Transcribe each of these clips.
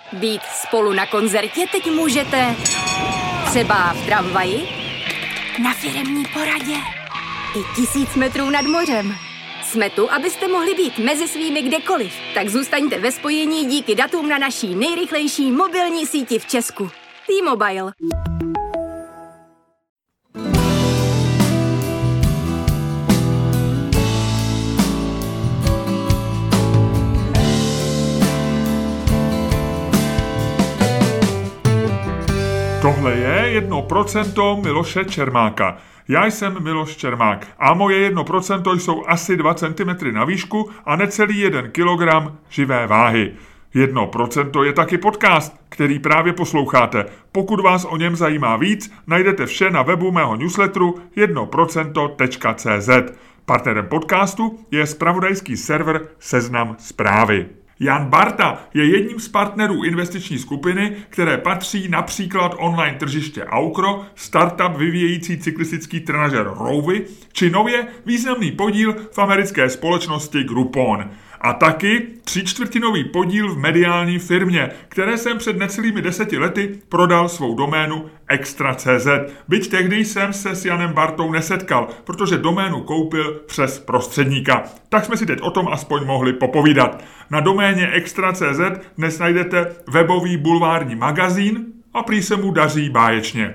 Být spolu na koncertě teď můžete třeba v tramvaji, na firemní poradě i 1000 metrů nad mořem. Jsme tu, abyste mohli být mezi svými kdekoliv. Tak zůstaňte ve spojení díky datům na naší nejrychlejší mobilní síti v Česku. T-Mobile. Tohle je 1% Miloše Čermáka. Já jsem Miloš Čermák a moje 1% jsou asi 2 cm na výšku a necelý 1 kg živé váhy. 1% je taky podcast, který právě posloucháte. Pokud vás o něm zajímá víc, najdete vše na webu mého newsletteru 1%.cz. Partnerem podcastu je zpravodajský server Seznam Zprávy. Jan Barta je jedním z partnerů investiční skupiny, které patří například online tržiště Aukro, startup vyvíjející cyklistický trenažer Rouvy, či nově významný podíl v americké společnosti Groupon. A taky 3/4 podíl v mediální firmě, které jsem před necelými 10 lety prodal svou doménu Extra.cz. Byť tehdy jsem se s Janem Bartou nesetkal, protože doménu koupil přes prostředníka. Tak jsme si teď o tom aspoň mohli popovídat. Na doméně Extra.cz dnes najdete webový bulvární magazín a prý se mu daří báječně.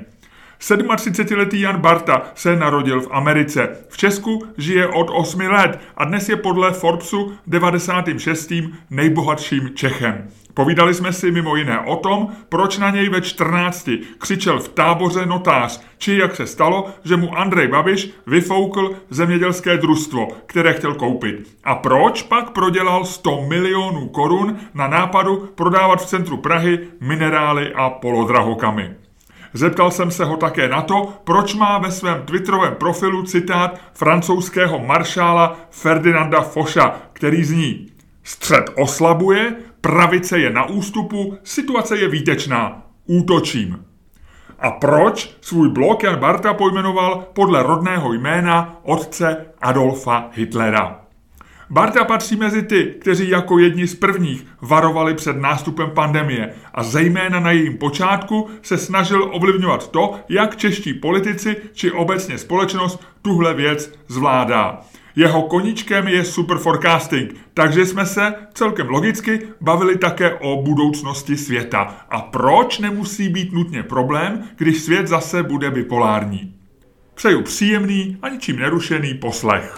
37letý Jan Barta se narodil v Americe. V Česku žije od 8 let a dnes je podle Forbesu 96. nejbohatším Čechem. Povídali jsme si mimo jiné o tom, proč na něj ve 14 křičel v táboře notář, či jak se stalo, že mu Andrej Babiš vyfoukl zemědělské družstvo, které chtěl koupit. A proč pak prodělal 100 milionů korun na nápadu prodávat v centru Prahy minerály a polodrahokamy. Zeptal jsem se ho také na to, proč má ve svém twitterovém profilu citát francouzského maršála Ferdinanda Focha, který zní: střed oslabuje, pravice je na ústupu, situace je výtečná, útočím. A proč svůj blog Jan Barta pojmenoval podle rodného jména otce Adolfa Hitlera? Barta patří mezi ty, kteří jako jedni z prvních varovali před nástupem pandemie a zejména na jejím počátku se snažil ovlivňovat to, jak čeští politici či obecně společnost tuhle věc zvládá. Jeho koníčkem je super forecasting, takže jsme se celkem logicky bavili také o budoucnosti světa. A proč nemusí být nutně problém, když svět zase bude bipolární? Přeju příjemný a ničím nerušený poslech.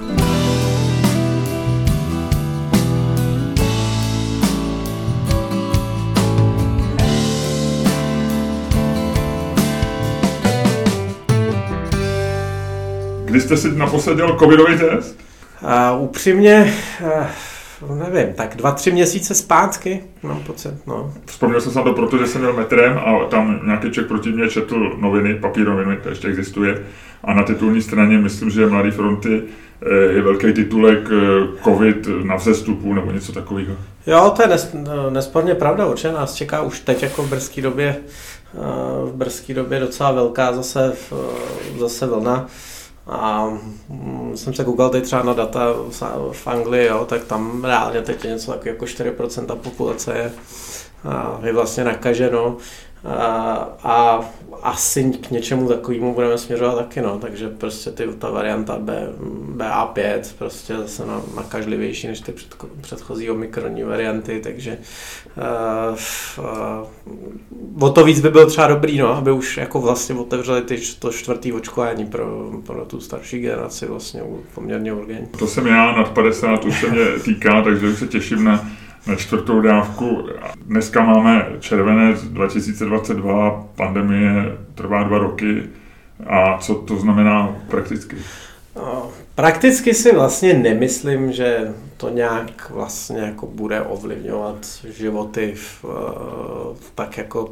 Kdy jste si naposled dělal covidový test? Upřímně, nevím, tak 2-3 měsíce zpátky, mám pocit, no. Vzpomněl jsem se na to, protože jsem měl metrem a tam nějaký člověk proti mě četl noviny, papíroviny, to ještě existuje. A na titulní straně, myslím, že Mladé fronty je velký titulek COVID na vzestupu nebo něco takového. Jo, to je nesporně pravda, určitě nás čeká už teď jako v brzké době docela velká zase vlna. A jsem se koukal teď třeba na data v Anglii, jo, tak tam reálně teď je něco takového jako 4% populace je vlastně nakaženo a asi k něčemu takovému budeme směřovat taky, no, takže prostě ta varianta BA5 prostě zase nakažlivější než ty předchozí omikronní varianty, takže o to víc by bylo třeba dobrý, no, aby už jako vlastně otevřeli to 4. očkování pro tu starší generaci vlastně poměrně urgentně. To jsem já, nad 50 už se mě týká, takže se těším na 4. dávku. Dneska máme červenec 2022, pandemie trvá 2 roky. A co to znamená prakticky? Prakticky si vlastně nemyslím, že to nějak vlastně jako bude ovlivňovat životy tak jako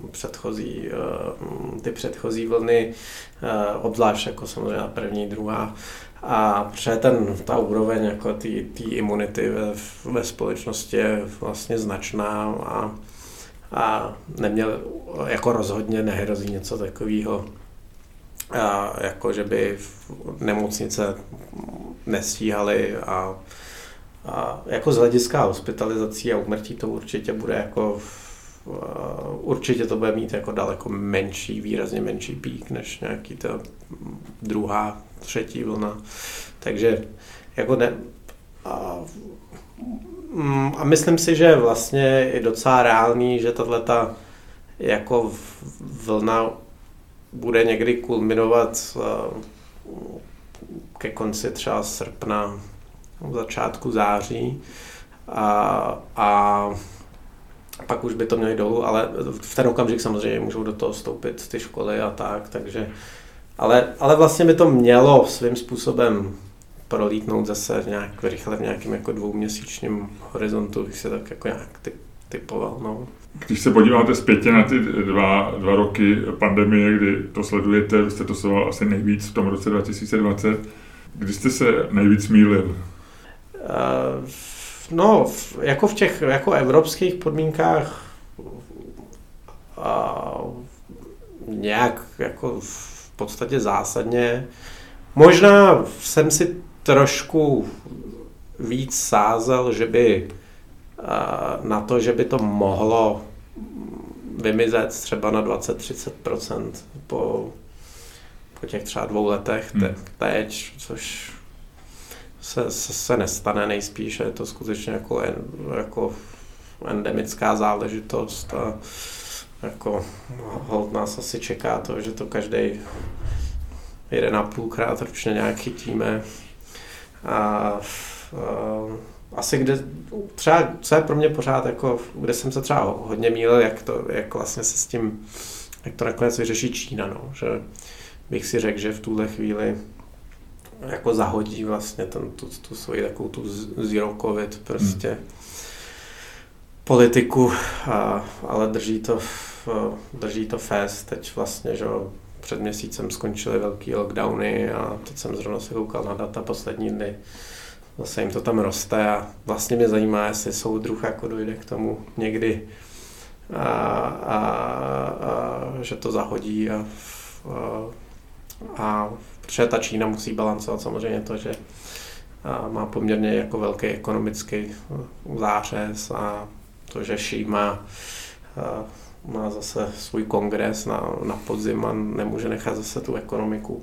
ty předchozí vlny, obzvlášť jako samozřejmě první, druhá. A protože ta úroveň jako té imunity ve společnosti je vlastně značná a jako rozhodně nehrozí něco takového, jako že by nemocnice nestíhaly a jako z hlediska hospitalizací a úmrtí to určitě bude jako určitě to bude mít jako daleko menší, výrazně menší pík než nějaký ta druhá, třetí vlna. Takže jako ne... A myslím si, že vlastně je docela reálný, že tato jako vlna bude někdy kulminovat ke konci třeba srpna, začátku září a pak už by to měli dolů, ale v ten okamžik samozřejmě můžou do toho vstoupit ty školy a tak, takže ale vlastně by to mělo svým způsobem prolítnout zase nějak rychle v nějakém jako 2měsíčním horizontu, bych se tak jako nějak typoval. No. Když se podíváte zpětě na ty dva roky pandemie, kdy to sledujete, vy jste to sledoval asi nejvíc v tom roce 2020, kdy jste se nejvíc mýlil? No, jako v těch jako evropských podmínkách nějak jako v podstatě zásadně. Možná jsem si trošku víc sázel, že by na to, že by to mohlo vymizet třeba na 20-30% po těch třeba 2 letech teď, což se nestane nejspíš, je to skutečně jako endemická záležitost a jako holt nás asi čeká to, že to každý 1,5krát ročně nějak chytíme. Asi kde třeba, co je pro mě pořád, jako, kde jsem se třeba hodně mýlil, jak vlastně se s tím, jak to nakonec vyřeší Čína, no, že bych si řekl, že v tuhle chvíli jako zahodí vlastně tu svoji takovou tu zero covid prostě politiku, ale drží to fest. Teď vlastně, že před měsícem skončily velký lockdowny a teď jsem zrovna se koukal na data poslední dny. Zase jim to tam roste a vlastně mě zajímá, jestli soudruh jako dojde k tomu někdy že to zahodí a protože ta Čína musí balancovat samozřejmě to, že má poměrně jako velký ekonomický zářez a to, že Xi má zase svůj kongres na podzim a nemůže nechat zase tu ekonomiku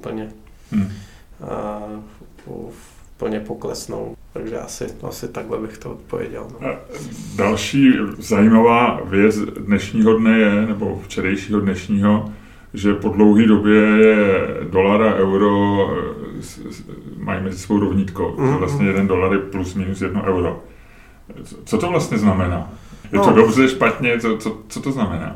úplně poklesnout. Takže asi takhle bych to odpověděl. No. Další zajímavá věc dnešního dne je, nebo včerejšího dnešního, že po dlouhé době je dolar a euro mají mezi svou rovnítko. Vlastně $1 je plus minus €1. Co to vlastně znamená? Je to dobře, špatně? Co to znamená?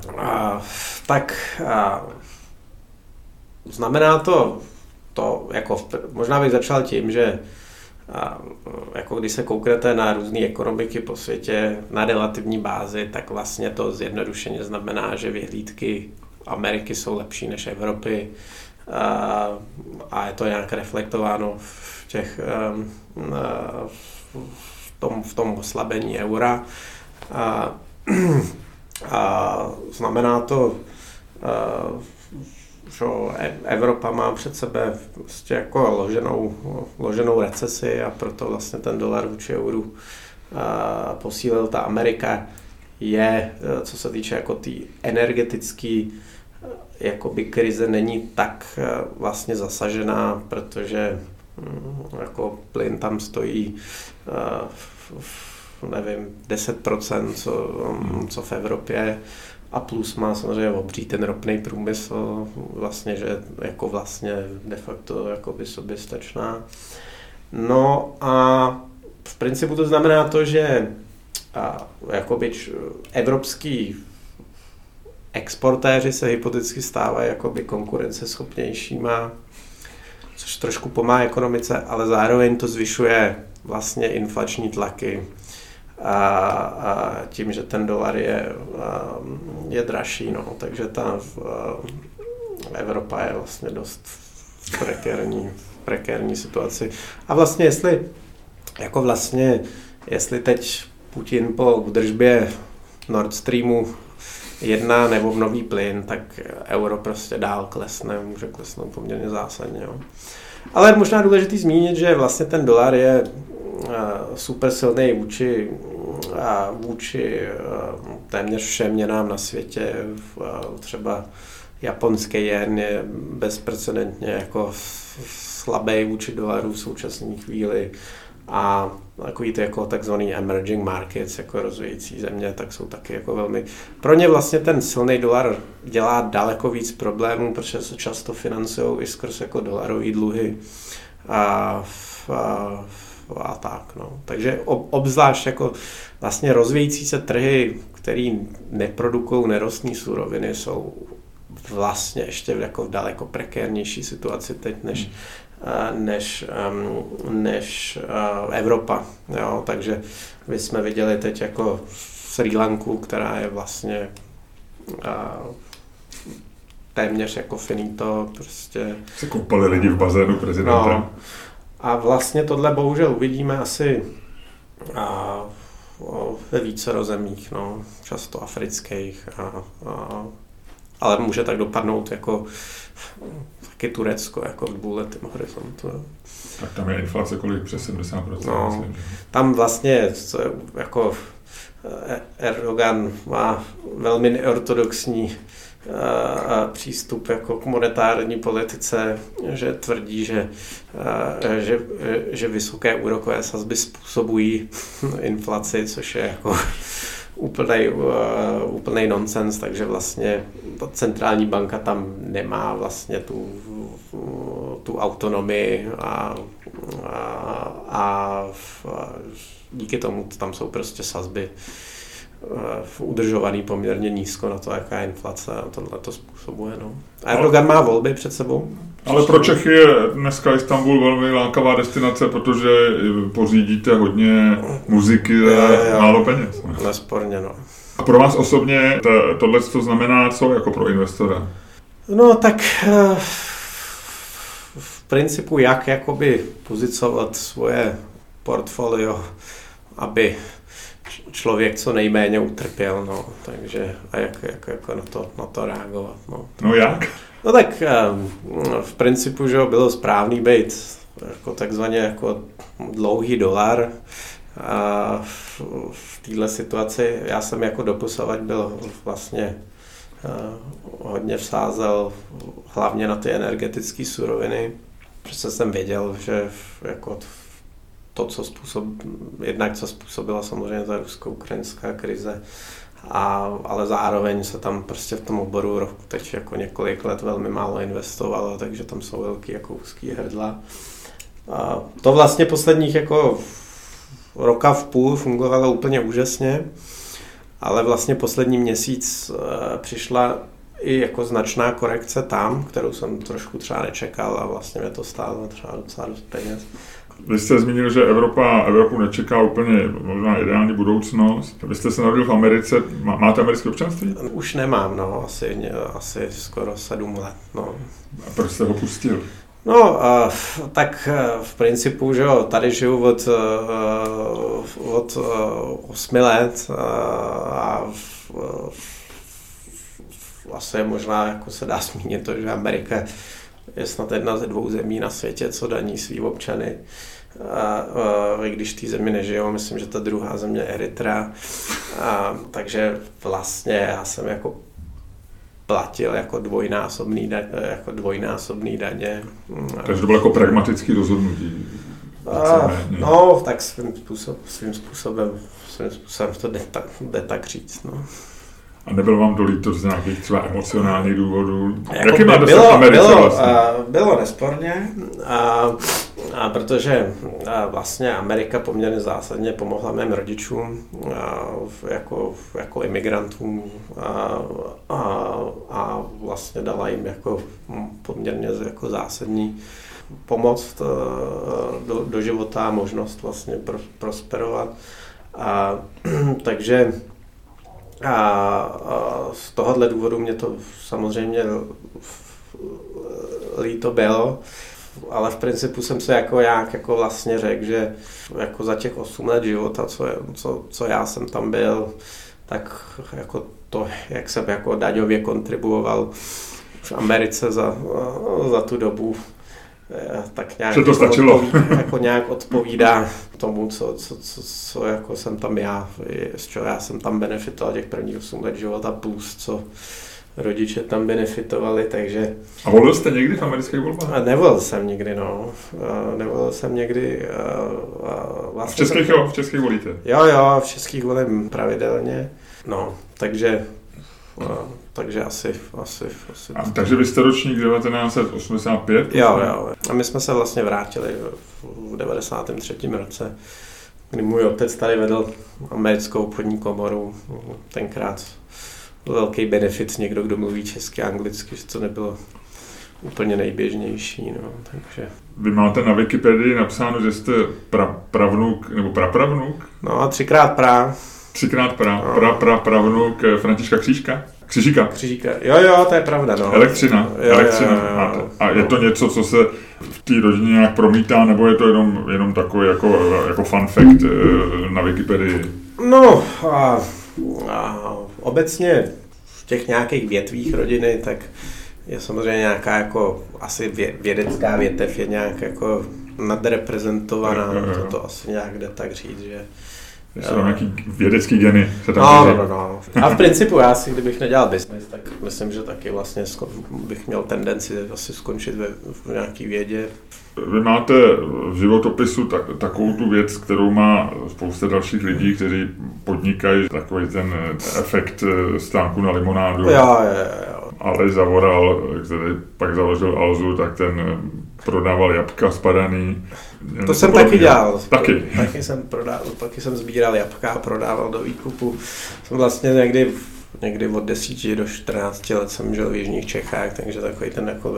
Znamená to jako možná bych začal tím, že jako když se kouknete na různé ekonomiky po světě na relativní bázi, tak vlastně to zjednodušeně znamená, že vyhlídky Ameriky jsou lepší než Evropy a je to nějak reflektováno v tom oslabení eura. Znamená to, že Evropa má před sebe prostě jako loženou recesi a proto vlastně ten dolar vůči euru posílil. Ta Amerika je, co se týče jako té energetické jakoby krize, není tak vlastně zasažená, protože jako plyn tam stojí nevím, 10%, co v Evropě, a plus má samozřejmě obří ten ropný průmysl, vlastně, že jako vlastně de facto jakoby soběstačná. No a v principu to znamená to, že jakoby evropský exportéři se hypoteticky stávají jakoby konkurenceschopnějšíma, což trošku pomáhá ekonomice, ale zároveň to zvyšuje vlastně inflační tlaky a tím, že ten dolar je dražší, no, takže ta Evropa je vlastně dost v prekérní situaci. A vlastně jestli teď Putin po údržbě Nord Streamu 1 neobnoví plyn, tak euro prostě dál klesne, může klesnout poměrně zásadně. Jo. Ale možná důležitý zmínit, že vlastně ten dolar je super silný vůči vůči téměř všem měnám na světě. Třeba japonský jen je bezprecedentně jako slabý vůči dolaru v současné chvíli a takový ty jako takzvaný emerging markets, jako rozvíjející země, tak jsou taky jako velmi... Pro ně vlastně ten silný dolar dělá daleko víc problémů, protože se často financují i skrz jako dolarové dluhy a tak, no. Takže obzvlášť jako vlastně rozvíjející se trhy, který neprodukují nerostné suroviny, jsou vlastně ještě jako v daleko prekérnější situaci teď než Evropa. Jo? Takže my jsme viděli teď jako Srí Lanku, která je vlastně téměř jako finito. Prostě. Se koupali lidi v bazénu prezidenta. No. A vlastně tohle bohužel uvidíme asi ve více zemích, no, často afrických, ale může tak dopadnout jako taky Turecko, jako v dvouletém horizontu. Jo. Tak tam je inflace kolik? Přes 70%? No, myslím. tam vlastně jako Erdogan má velmi neortodoxní přístup jako k monetární politice, že tvrdí, že vysoké úrokové sazby způsobují inflaci, což je jako úplnej nonsens, takže vlastně centrální banka tam nemá vlastně tu autonomii a díky tomu tam jsou prostě sazby udržovaný poměrně nízko na to, jaká je inflace a tohle to způsobuje. No. A Erdogan má volby před sebou. Ale pro Čechy je dneska Istanbul velmi lákavá destinace, protože pořídíte hodně muziky za málo peněz. Nesporně, no. A pro vás osobně tohle to znamená co jako pro investora? No tak v principu jak jakoby pozicovat svoje portfolio, aby člověk co nejméně utrpěl, no, takže a jak jako na to reagovat, no. No jak? No tak v principu, že bylo správný být jako takzvaně jako dlouhý dolar a v této situaci já jsem jako doposavad byl vlastně hodně vsázel hlavně na ty energetické suroviny, protože jsem věděl, že jako to, co způsobila samozřejmě ta rusko-ukrajinská krize, ale zároveň se tam prostě v tom oboru teď jako několik let velmi málo investovalo, takže tam jsou velký jako úzký hrdla. A to vlastně posledních jako roka v půl fungovalo úplně úžasně, ale vlastně poslední měsíc přišla i jako značná korekce tam, kterou jsem trošku třeba nečekal a vlastně mě to stálo třeba docela dost peněz. Vy jste zmínil, že Evropu nečeká úplně možná ideální budoucnost. Vy jste se narodil v Americe. Máte americké občanství? Už nemám, no, asi skoro 7 let. No. A proč jste ho pustil? No, tak v principu, že jo, tady žiju od 8 let a vlastně možná jako se dá zmínit to, že Amerika je snad jedna ze 2 zemí na světě, co daní svý občany. I když té zemi nežijou, myslím, že ta druhá země je Eritrea. Takže vlastně já jsem jako platil jako dvojnásobný daně. Takže to bylo jako pragmatický rozhodnutí. No, tak svým způsobem to jde tak říct. No. A nebylo vám to líto z nějakých třeba emocionálních důvodů? Jako jaký máte se v Americe vlastně? Bylo nesporně, protože vlastně Amerika poměrně zásadně pomohla mým rodičům jako imigrantům a vlastně dala jim jako poměrně jako zásadní pomoc do života a možnost vlastně prosperovat. Takže z tohohle důvodu mě to samozřejmě líto bylo, ale v principu jsem se jako vlastně řekl, že jako za těch 8 let života, co já jsem tam byl, tak jako to, jak jsem jako daňově kontribuoval v Americe za tu dobu, tak nějak, to stačilo. Jako nějak odpovídá tomu, co jako jsem tam já, z čeho já jsem tam benefitoval těch prvních 8 let života plus, co rodiče tam benefitovali, takže... A volil jste někdy v amerických volbách? Nevolil jsem nikdy, no. Nevolil jsem někdy... Vlastně v českých volíte? Jo, v českých volím pravidelně. No, takže asi. Takže vy jste ročník 1985? Jo. A my jsme se vlastně vrátili v 93. roce, kdy můj otec tady vedl americkou obchodní komoru. Tenkrát byl velký benefit někdo, kdo mluví česky a anglicky, že to nebylo úplně nejběžnější. No, takže... Vy máte na Wikipedii napsáno, že jste pravnuk nebo prapravnuk? No, 3x pra. 3x pravnuk Františka Křížíka. Jo, to je pravda. No. Elektřina. Jo. A je to něco, co se v té rodině nějak promítá, nebo je to jenom takový jako fun fact na Wikipedii? No, obecně v těch nějakých větvích rodiny, tak je samozřejmě nějaká jako asi vědecká větev je nějak jako nadreprezentovaná, to asi nějak jde tak říct, že jsou tam nějaký vědecký geny se tam No. A v principu já si, kdybych nedělal business, tak myslím, že taky vlastně bych měl tendenci asi skončit v nějaký vědě. Vy máte v životopisu takovou tu věc, kterou má spousta dalších lidí, kteří podnikají, takový ten efekt stánku na limonádu. Jo. Aleš Zavoral, který pak založil Alzu, tak ten prodával jabka spadaný. To jsem taky dělal. Taky jsem sbíral jabka a prodával do výkupu. Jsem vlastně někdy od 10 do 14 let jsem žil v jižních Čechách, takže takový ten jako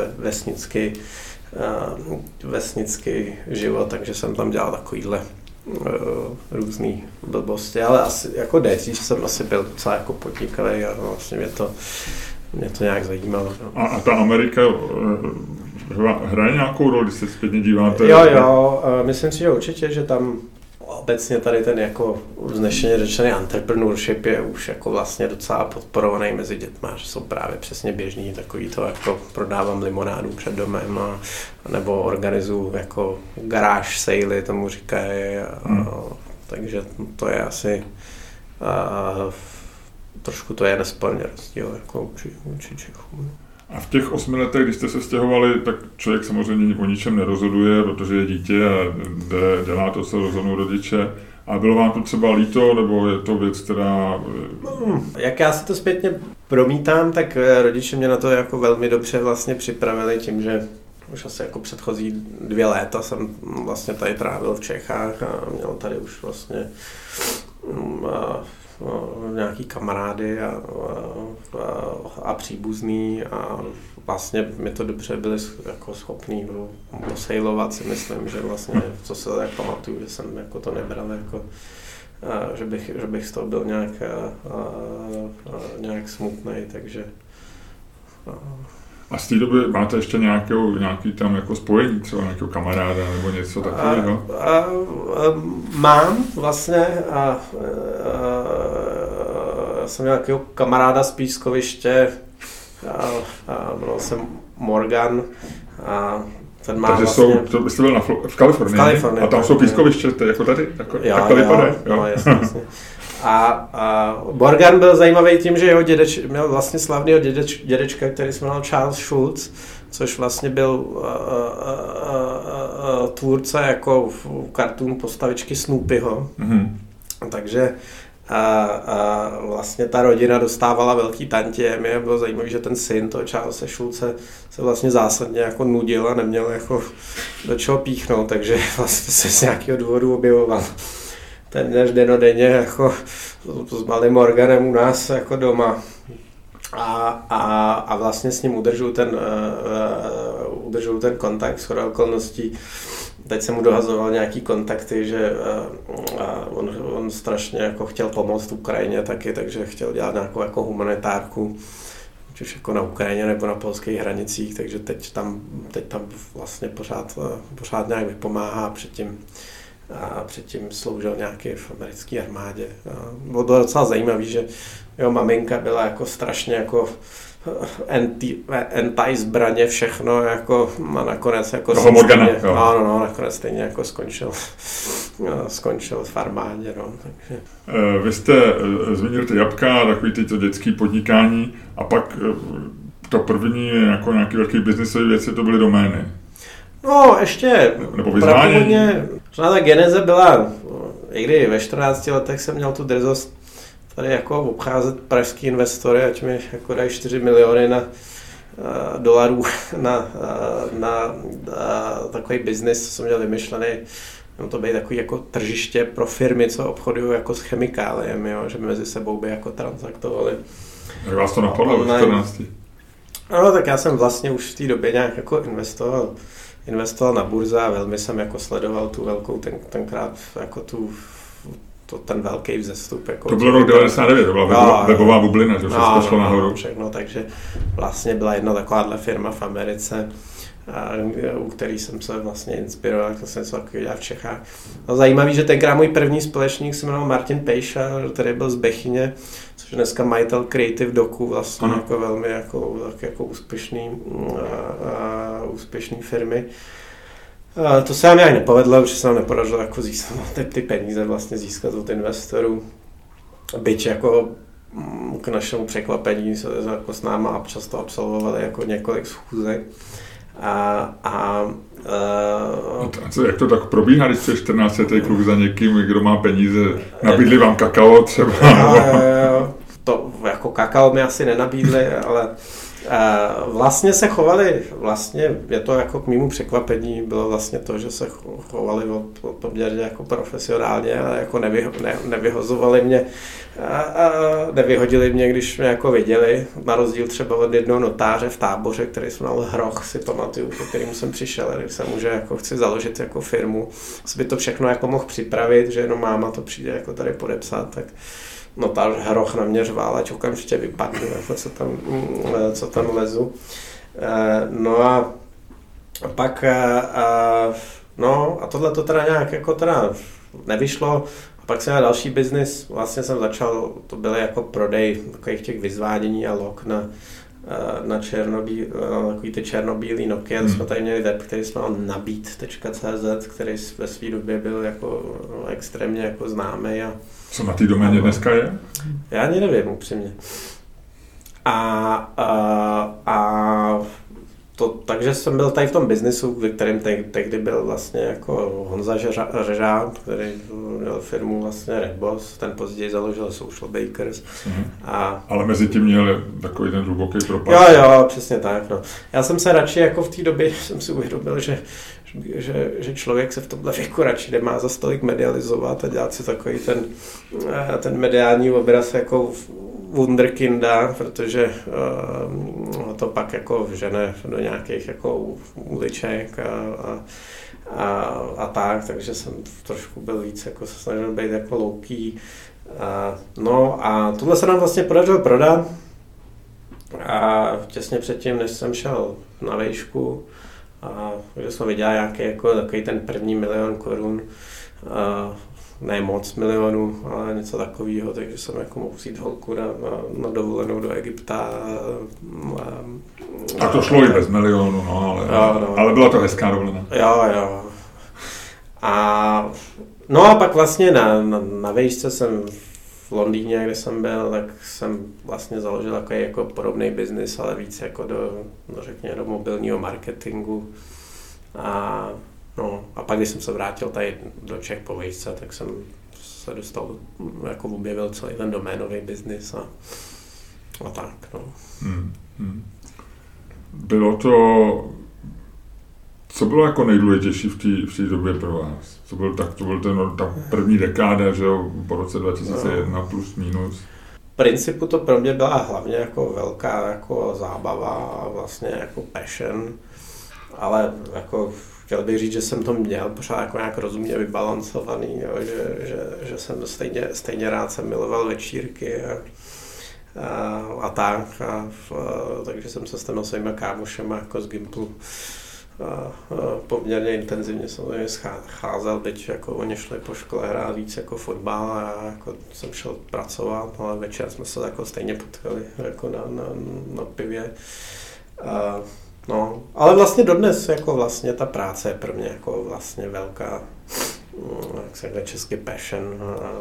vesnický život, něco jsem tam dělal takovýhle různý blbosti, ale asi jako že jsem asi byl docela jako podnikavý a vlastně mě to nějak zajímalo. No. A ta Amerika hraje nějakou roli, když se zpětně díváte? Jo, myslím si, že určitě, že tam obecně tady ten jako vznešeně řečený entrepreneurship je už jako vlastně docela podporovaný mezi dětma, že jsou právě přesně běžný takový to, jako prodávám limonádu před domem nebo organizuju jako garáž sale, tomu říkají, takže to je asi trošku to je nesporně rozdíl jako vůči Čechům. A v těch 8 letech, když jste se stěhovali, tak člověk samozřejmě o ničem nerozhoduje, protože je dítě a dělá to, co rozhodnou rodiče. A bylo vám to třeba líto, nebo je to věc, která... Jak já si to zpětně promítám, tak rodiče mě na to jako velmi dobře vlastně připravili tím, že už asi jako předchozí 2 léta jsem vlastně tady trávil v Čechách a měl tady už vlastně nějaký kamarády a příbuzný a vlastně mi to dobře byli jako schopný dosejlovat, si myslím, že vlastně, co se tak pamatuju, že jsem jako to nebral jako že bych z toho byl nějak smutnej, takže A z té doby máte ještě nějaký tam jako spojení, třeba nějakého kamaráda nebo něco takového? Mám vlastně jsem měl nějakého kamaráda z pískoviště, byl jsem Morgan a ten má takže vlastně... Takže jste byl v Kalifornii a tam jsou pískoviště, to je jako tady? Tak to vypadá? No, jasně. A Morgan byl zajímavý tím, že jeho měl vlastně slavného dědečka, který se jmenoval Charles Schulz, což vlastně byl tvůrce jako cartoon postavičky Snoopyho. Mm-hmm. Takže vlastně ta rodina dostávala velký tantiemy a bylo zajímavé, že ten syn toho Charlesa Schulze se vlastně zásadně jako nudil a neměl jako do čeho píchnout, takže vlastně se z nějakého důvodu objevoval ten denodenně jako s malým Morganem u nás jako doma. A vlastně s ním udržuju ten kontakt shodou okolností. Teď jsem mu dohazoval nějaký kontakty, že on strašně jako chtěl pomoct Ukrajině taky, takže chtěl dělat nějakou jako humanitárku, či jako na Ukrajině nebo na polských hranicích, takže teď tam vlastně pořád nějak vypomáhá, předtím sloužil nějaký v americké armádě. Bylo to docela zajímavé, že jeho maminka byla jako strašně jako anti-zbraně, všechno jako a nakonec jako nakonec stejně jako skončil v armádě, no, takže. Vy jste zmínil ty jabka, takový tyto dětský podnikání a pak to první jako nějaký velký biznisový věci, to byly domény. No, ještě nebo vyzvání. Možná ta geneze byla, i kdy ve 14 letech jsem měl tu drzost tady jako obcházet pražský investory, ať mi jako dají 4 miliony dolarů na takový biznis, co jsem měl vymyšlený. Měl to být takový jako tržiště pro firmy, co obchodují jako s chemikáliemi, jo, že mezi sebou by jako transaktovali. Jak vás to napadlo v 14? No, tak já jsem vlastně už v té době nějak jako investoval na burze a velmi jsem jako sledoval tu velkou, tenkrát jako ten velký vzestup. Jako to bylo rok 99, to byla webová bublina, že všechno šlo nahoru. Všechno, takže vlastně byla jedna takováhle firma v Americe, u který jsem se vlastně inspiroval, jak jsem něco takového dělal v Čechách. No, zajímavý, že tenkrát můj první společník se jmenoval Martin Pejša, který byl z Bechyně, což je dneska majitel Creative Docu, vlastně jako velmi jako úspěšný firmy. To se nám nějak nepovedlo, protože se nám nepodařilo jako získat ty peníze vlastně získat od investorů. Byť jako k našemu překvapení se jako s náma často absolvovali jako několik schůzek. Jak to tak probíhá, když jste 14 letý kluk za někým, kdo má peníze, nabídli vám kakao třeba? To jako kakao mi asi nenabídli, ale vlastně se chovali, vlastně je to jako k mému překvapení, bylo vlastně to, že se chovali poměrně jako profesionálně a jako nevyhozovali mě, nevyhodili mě, když mě jako viděli, na rozdíl třeba od jednoho notáře v Táboře, který jsem měl Hroch, si pamatuju, po kterým jsem přišel, když jsem že jako chci založit jako firmu, si by to všechno jako mohl připravit, že jenom máma to přijde jako tady podepsat, tak notář Hroch na mě řval, ať okamžitě vypadnu, jako co tam lezu. No a pak, no a tohle to teda nějak jako teda nevyšlo. A pak jsem měl další biznis, vlastně jsem začal, to byly jako prodej takových těch vyzvánění a log na takový ty černobílý Nokia. Jsme tady měli web, který jsme měl nabít.cz, který ve své době byl jako extrémně jako známý. Co na té doméně dneska je? Já ani nevím, upřímně. Takže jsem byl tady v tom biznisu, ve kterém tehdy byl vlastně jako Honza Řežá, který měl firmu vlastně Redboss, ten později založil Social Bakers. Ale mezi tím měl takový ten hluboký propad. Jo, přesně tak. No. Já jsem se radši jako v té době jsem si uvědomil, že člověk se v tomhle věku radši nemá za stolik medializovat a dělat si takový ten mediální obraz jako wunderkinda, protože to pak jako vžene do nějakých jako uliček a tak, takže jsem trošku byl víc jako se snažil být jako louký. No a tohle se nám vlastně podařilo prodat a těsně předtím, než jsem šel na vejšku, kde jsme vydělali nějaký jako takový ten první 1 000 000 korun, ne moc milionů, ale něco takového, takže jsem jako mohl vzít holku na dovolenou do Egypta. A to šlo i bez milionu, no, ale byla to hezká dovolená. Jo. A pak vlastně na vejšce jsem v Londýně, kde jsem byl, tak jsem vlastně založil takový jako podobný biznis, ale víc jako řekněme, do mobilního marketingu. A pak, když jsem se vrátil tady do Čech po vejšce, tak jsem se dostal, jako objevil celý ten doménový biznis a tak, no. Bylo to, co bylo jako nejdůležitější v té době pro vás? To byl ta první dekáda, že jo, po roce 2001 plus minus. V principu to pro mě byla hlavně jako velká jako zábava a vlastně jako passion, ale jako chtěl bych říct, že jsem to měl pořád jako nějak rozumně vybalancovaný, jo, že jsem stejně rád jsem miloval večírky a tak. Takže jsem se s těma svýma kámošema jako z Gimplu poměrně intenzivně samozřejmě scházel, byť jako oni šli po škole hrát víc jako fotbal a já jako jsem šel pracovat, ale večer jsme se jako stejně potkali jako na pivě. No, ale vlastně dodnes jako vlastně ta práce je pro mě jako vlastně velká, jak se říká česky, passion,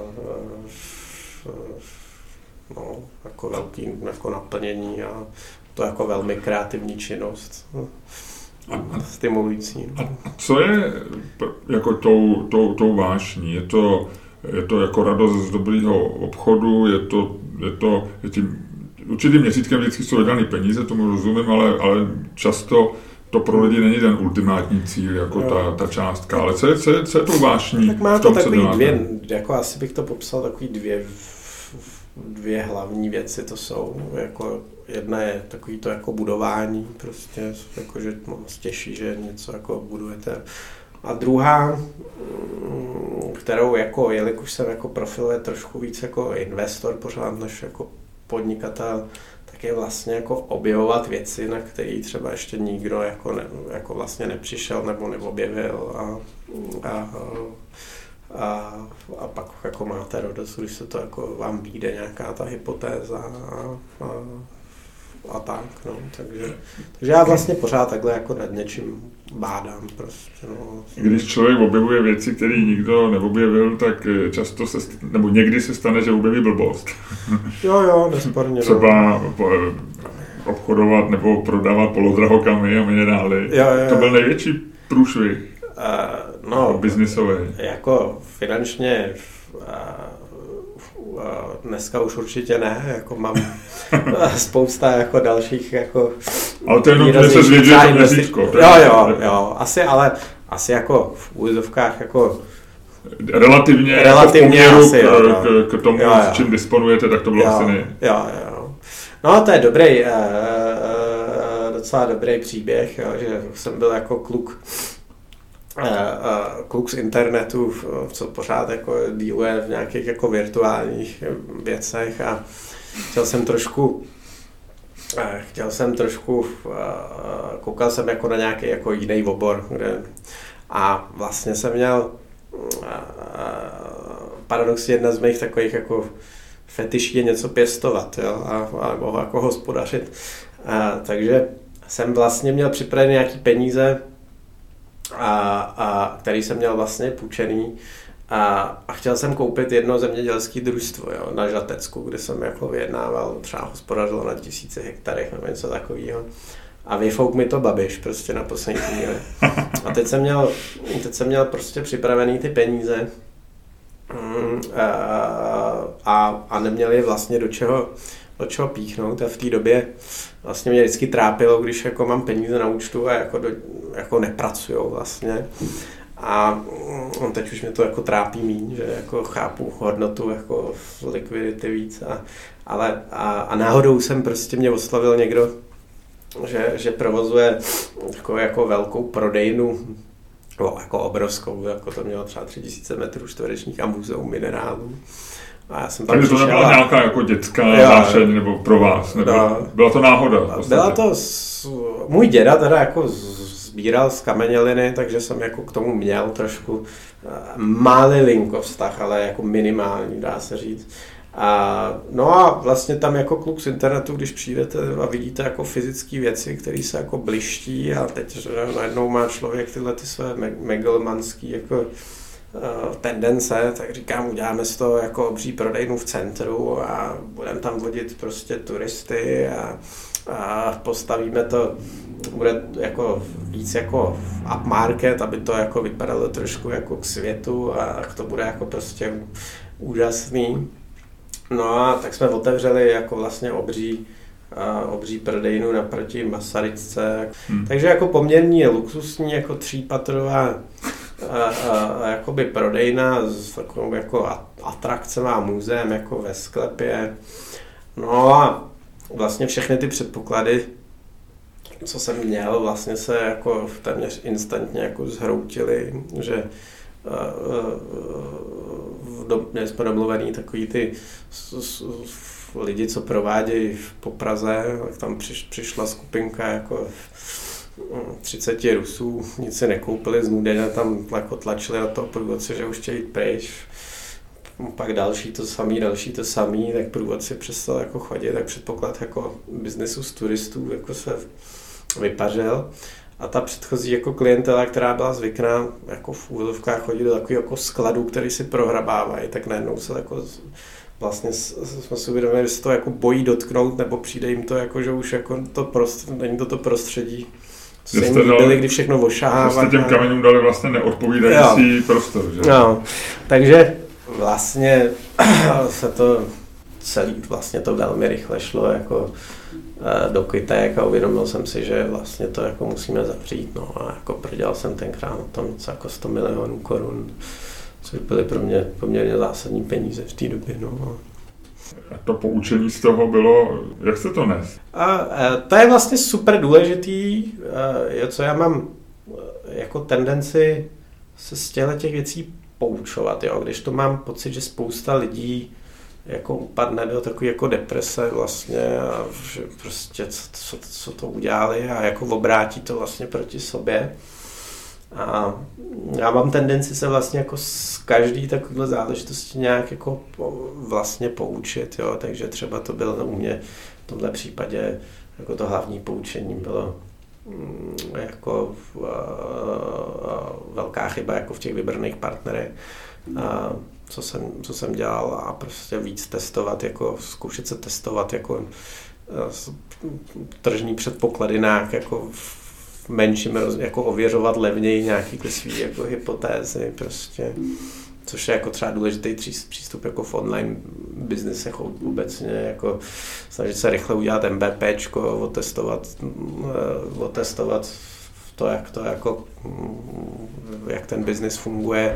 no, jako velký jako naplnění a to jako velmi kreativní činnost, stimulující. A co je jako tou vášní? Je to jako radost z dobrýho obchodu, je tím určitým měřítkem vždycky jsou daný peníze, tomu rozumím, ale často to pro lidi není ten ultimátní cíl, jako ta částka, ale co je to vášní? Tak má to takový dvě, jako asi bych to popsal takový dvě hlavní věci, to jsou, jako jedna je takový to jako budování, prostě, jako že moc těší, že něco jako budujete. A druhá, kterou jako, jelikož jsem jako profil je trošku víc jako investor pořád než jako podnikatel, tak je vlastně jako objevovat věci, na které třeba ještě nikdo jako vlastně nepřišel nebo neobjevil a pak jako máte radost, když se to jako vám vyjde nějaká ta hypotéza a tak, no, takže já vlastně pořád takhle jako nad něčím bádám prostě, no. Když člověk objevuje věci, které nikdo neobjevil, tak často nebo někdy se stane, že objeví blbost. Jo, nesporně. Třeba obchodovat nebo prodávat polodrahokamy a minerály. Jo. To byl největší průšvih. Biznisový. Jako finančně dneska už určitě ne, jako mám spousta jako dalších jako. Ale to jenom, že se zvědžuje to měsíčko. Jo, asi jako v úvozovkách jako relativně jako asi, k tomu, s čím disponujete, tak to bylo asi ne. Jo. No, to je dobrý, docela dobrý příběh, jo, že jsem byl jako kluk z internetu, co pořád jako dealuje v nějakých jako virtuálních věcech a koukal jsem jako na nějaký jako jiný obor, a vlastně jsem měl paradoxně jedna z mých takových jako fetiší je něco pěstovat, jo, a jako hospodařit. Takže jsem vlastně měl připravené nějaký peníze, který jsem měl vlastně půjčený a chtěl jsem koupit jedno zemědělské družstvo, jo, na Žatecku, kde jsem jako vyjednával, třeba hospodařilo na 1000 hektarech nebo něco takového. A vyfouk mi to Babiš prostě na poslední chvíli. A teď jsem měl prostě připravený ty peníze a neměl je vlastně do čeho píchnout a v té době vlastně mě vždycky trápilo, když jako mám peníze na účtu a jako nepracujou vlastně. A teď už mě to jako trápí míň, že jako chápu hodnotu jako likvidity víc. A náhodou jsem prostě mě oslovil někdo, že provozuje jako velkou prodejnu, jako obrovskou, jako to mělo třeba 3000 metrů čtverečních a muzeum minerálů. A já jsem tam takže to nebyla nějaká jako dětská vášeň nebo pro vás? Byla to náhoda? Byla to, můj děda teda jako sbíral z kameněliny, takže jsem jako k tomu měl trošku malilinko vztah, ale jako minimální, dá se říct. No a vlastně tam jako kluk z internetu, když přijdete a vidíte jako fyzické věci, které se jako bliští a teď najednou má člověk tyhle ty své megalomanský jako tendence, tak říkám, uděláme z toho jako obří prodejnu v centru a budeme tam vodit prostě turisty a postavíme to, bude jako víc jako upmarket, aby to jako vypadalo trošku jako k světu a to bude jako prostě úžasný. No a tak jsme otevřeli jako vlastně obří prodejnu naproti Masaryčce. Takže jako poměrně luxusní, jako 3patrová jakoby prodejna s takovou jako atrakcemi a muzeem jako ve sklepě. No a vlastně všechny ty předpoklady, co jsem měl, vlastně se jako téměř instantně jako zhroutily, že měli jsme domluvený takový ty lidi, co provádějí po Praze, tak tam přišla skupinka jako 30 Rusů, nic si nekoupili, znuděně tam jako tlačili na toho průvodce, že už chtějí jít pryč. Pak další to samý, tak průvodci přestal jako chodit, tak předpoklad jako biznesu z turistů jako se vypařil. A ta předchozí jako klientela, která byla zvyklá jako v úvodovkách chodit do takového jako skladu, který si prohrabávají, tak najednou se jako vlastně jsme si uvědomili, že se to jako bojí dotknout, nebo přijde jim to jako, že už jako není to prostředí, co se jim líbili, kdy všechno ošahává. Jste těm kamenům dali vlastně neodpovídající prostor, že? No, takže vlastně se to celý vlastně to velmi rychle šlo jako do kytek a uvědomil jsem si, že vlastně to jako musíme zavřít, no a jako prodělal jsem tenkrát na tom něco jako 100 milionů korun, což byly pro mě poměrně zásadní peníze v té době, no. A to poučení z toho bylo, jak se to nes? To je vlastně super důležitý, co já mám jako tendenci se z těch věcí poučovat, jo, když to mám pocit, že spousta lidí jako upadne do takové jako deprese vlastně a že prostě co to udělali a jako obrátí to vlastně proti sobě. A já mám tendenci se vlastně jako z každý takovéhle záležitosti nějak jako vlastně poučit, jo, takže třeba to bylo u mě v tomhle případě jako to hlavní poučení bylo jako velká chyba jako v těch vybraných partnerech, co jsem dělal a prostě víc testovat, jako zkoušet se testovat jako tržní předpoklady nějak jako v menším, jako ověřovat levněji nějaký svý jako hypotézy prostě, což je jako třeba důležitý přístup jako v online biznesech obecně, jako snažit se rychle udělat MVPčko, otestovat to, jak ten biznis funguje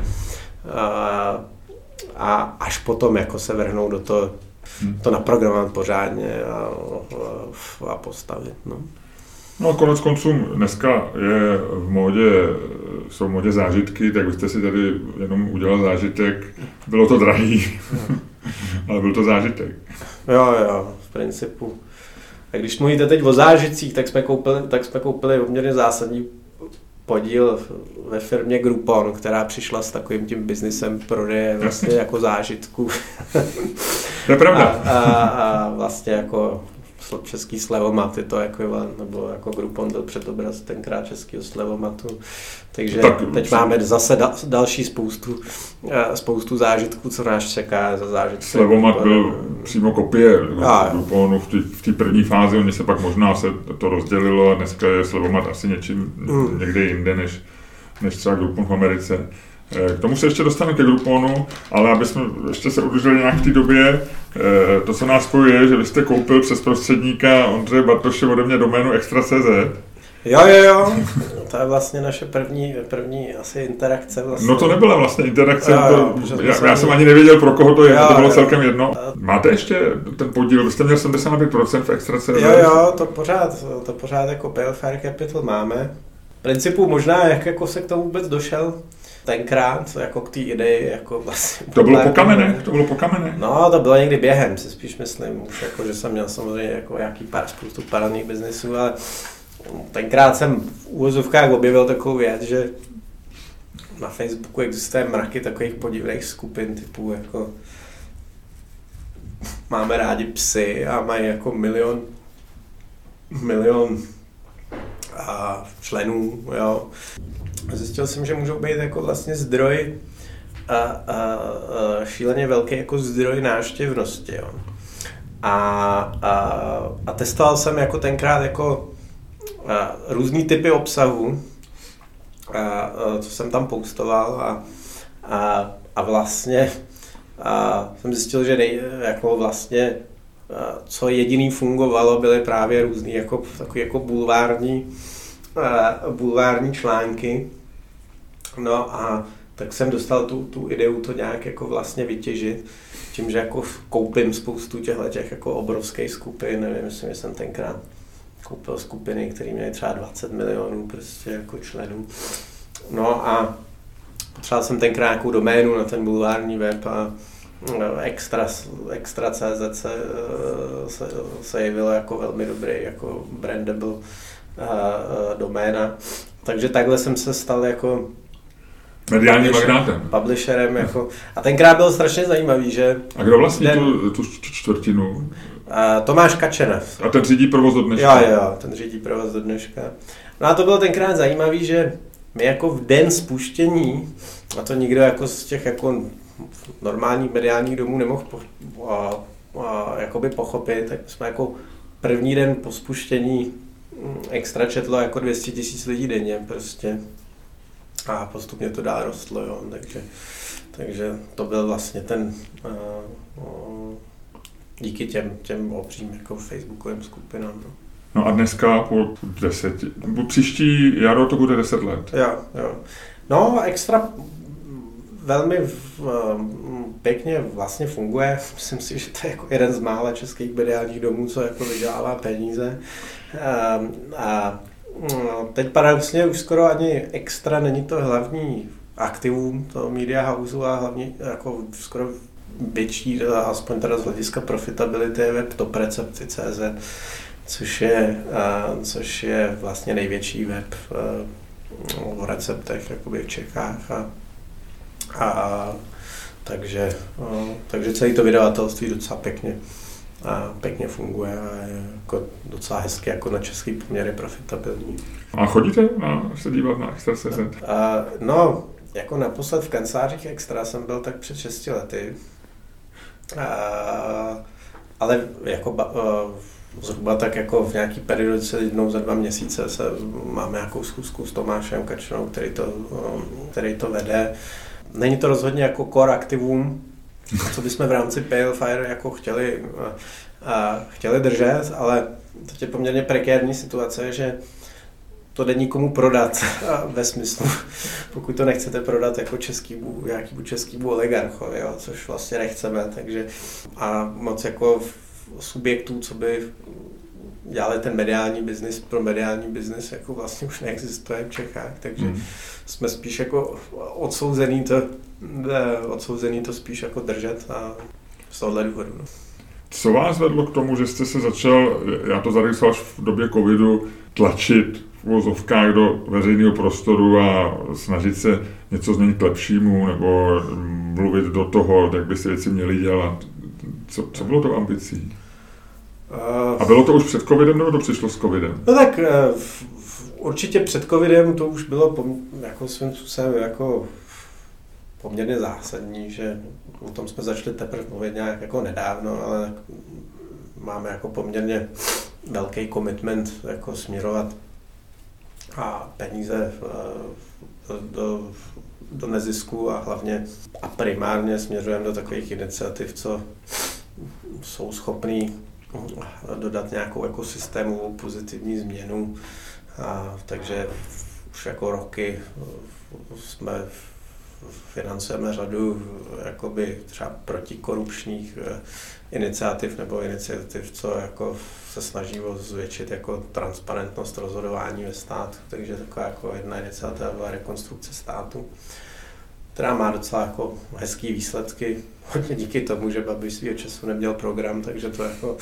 a až potom jako se vrhnout do toho, to naprogramovat pořádně a postavit, no. No a konec konců dneska jsou v modě zážitky, tak byste si tady jenom udělal zážitek. Bylo to drahý, ale byl to zážitek. Jo, v principu. A když mluvíte teď o zážitcích, tak jsme koupili poměrně zásadní podíl ve firmě Groupon, která přišla s takovým tím biznisem prodeje vlastně jako zážitků. To je pravda. A vlastně jako český slevomát je to ekvivalent, nebo jako Groupon byl předobraz tenkrát českého slevomatu. Takže teď máme zase další spoustu zážitků, co nás čeká za zážitky. Slevomat byl přímo kopie Grouponu v té první fázi, oni se pak možná se to rozdělilo a dneska je slevomat asi něčím někde jinde, než třeba Groupon v Americe. K tomu se ještě dostanu ke Grouponu, ale aby jsme ještě se udrželi nějak v té době, to, co nás spojuje, že vy jste koupil přes prostředníka Ondřeje Bartoše ode mě doménu Extra.cz. Jo. To je vlastně naše první asi interakce. Vlastně. No to nebyla vlastně interakce, já jsem ani nevěděl, pro koho to je, to bylo celkem jedno. Máte ještě ten podíl, vy jste měl 75% v Extra.cz? Jo, to pořád jako Pale Fair Capital máme. V principu možná, jak jako se k tomu vůbec došel, tenkrát, jako k té ideji, jako vlastně... To bylo po kamenech? No, to bylo někdy během, si spíš myslím, už jako, že jsem měl samozřejmě jako spoustu paralelních biznesů, ale tenkrát jsem v úvozovkách objevil takovou věc, že na Facebooku existuje mraky takových podivných skupin typu jako máme rádi psy a mají jako milion členů, jo. Zjistil jsem, že můžou být jako vlastně zdroj šíleně velký jako zdroj návštěvnosti, jo. A testoval jsem jako tenkrát jako různý typy obsahu, co jsem tam postoval a vlastně jsem zjistil, že jako vlastně co jediný fungovalo, byly právě různý jako takový jako bulvární články. No a tak jsem dostal tu ideu to nějak jako vlastně vytěžit, tím, že jako koupím spoustu těch jako obrovských skupin, nevím, myslím, že jsem tenkrát koupil skupiny, které měly třeba 20 milionů prostě jako členů. No a potřeboval jsem tenkrát nějakou doménu na ten bulvární web a Extra.cz se jevilo jako velmi dobrý, jako brandable doména. Takže takhle jsem se stal jako mediálním magnátem. Publisherem. Jako, a tenkrát byl strašně zajímavý, že... A kdo vlastní tu čtvrtinu? Tomáš Kačenev. A ten řídí provoz do dneška? Jo, ten řídí provoz do dneška. No a to bylo tenkrát zajímavý, že my jako v den spuštění, a to nikdo jako z těch jako normálních mediálních domů nemohl jakoby pochopit, tak jsme jako první den po spuštění Extra četlo jako 200 000 lidí denně prostě. A postupně to dál rostlo, jo, takže to byl vlastně ten díky těm obřím jako facebookovým skupinám. No a dneska po 10, příští jaro to bude 10 let. Jo. No Extra velmi pěkně vlastně funguje. Myslím si, že to je jako jeden z mála českých mediálních domů, co jako vydělává peníze. A teď paradoxně už skoro ani Extra není to hlavní aktivum toho Media Houseu a hlavně jako skoro větší, aspoň teda z hlediska profitability, je web toprecepty.cz, což je vlastně největší web v receptech jakoby v Čechách. Takže celé to vydavatelství docela pěkně funguje a je jako docela hezky jako na český poměry profitabilní. A chodíte se dívat na Extra.cz? No, jako naposled v kancelářích Extra jsem byl tak před 6 lety. Ale jako zhruba tak jako v nějaký periodice jednou za 2 měsíce máme nějakou schůzku s Tomášem Kačnou, který to vede. Není to rozhodně jako core aktivum, co bychom v rámci Palefire jako chtěli držet, ale to je poměrně prekérní situace, že to jde nikomu prodat ve smyslu, pokud to nechcete prodat jako nějakýmu českýmu oligarchovi, jo, což vlastně nechceme, takže a moc jako subjektů, co by dělali ten mediální biznis pro mediální biznis, jako vlastně už neexistuje v Čechách, takže jsme spíš jako odsouzený to spíš jako držet a z tohohle důvodu. No. Co vás vedlo k tomu, že jste se začal, já to zaregistroval až v době covidu, tlačit v uvozovkách do veřejného prostoru a snažit se něco změnit k lepšímu nebo mluvit do toho, jak by se věci měly dělat? Co bylo to ambicí? A bylo to už před covidem, nebo to přišlo s covidem? No tak určitě před covidem to už bylo jako svým způsobem jako poměrně zásadní, že o tom jsme začali teprve mluvit nějak jako nedávno, ale máme jako poměrně velký commitment jako směrovat a peníze do nezisku a hlavně a primárně směřujeme do takových iniciativ, co jsou schopný dodat nějakou ekosystémovou pozitivní změnu. Takže už jako roky financujeme řadu jakoby třeba protikorupčních iniciativ nebo iniciativ, co jako se snaží zvětšit jako transparentnost rozhodování ve státu. Takže taková jako jedna iniciativa byla Rekonstrukce státu, která má docela jako hezký výsledky. Hodně díky tomu, že Babiš svýho času neměl program, takže to jako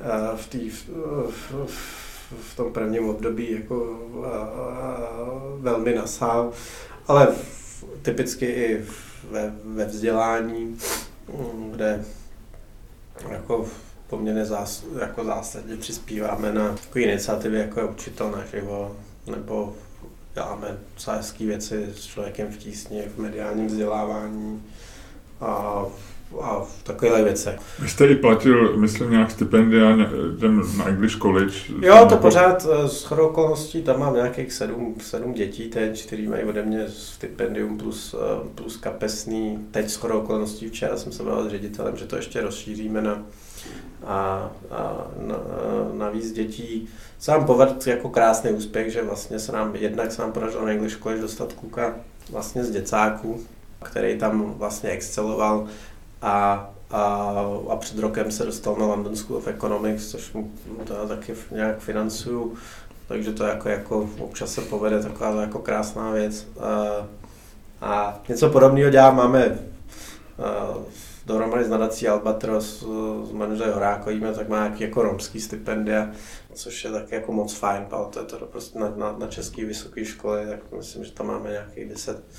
v tom prvním období jako velmi nasál. Ale typicky i ve vzdělání, kde jako poměrně jako zásadně přispíváme na takové iniciativy, jako je Učitel naživo, nebo děláme docela hezké věci s Člověkem v tísni, v mediálním vzdělávání a takovéhle věci. Vy jste i platil, myslím, nějak stipendia na English College? Jo, to pořád shodou okolností, tam mám nějakých 7 dětí teď, kteří mají ode mě stipendium plus kapesný. Teď shodou okolností včera jsem se bavil s ředitelem, že to ještě rozšíříme na víc dětí. Se nám povedl jako krásný úspěch, že vlastně se nám podařilo na English College dostat kluka vlastně z děcáků, který tam vlastně exceloval a před rokem se dostal na London School of Economics, což mu taky nějak financuju, takže to jako občas se povede taková jako krásná věc. A něco podobného máme dohromady s nadací Albatros s Manželem Horákovými, tak má nějaký jako romský stipendia, což je taky jako moc fajn, ale to je to prostě na české vysoké školy, tak myslím, že tam máme nějakých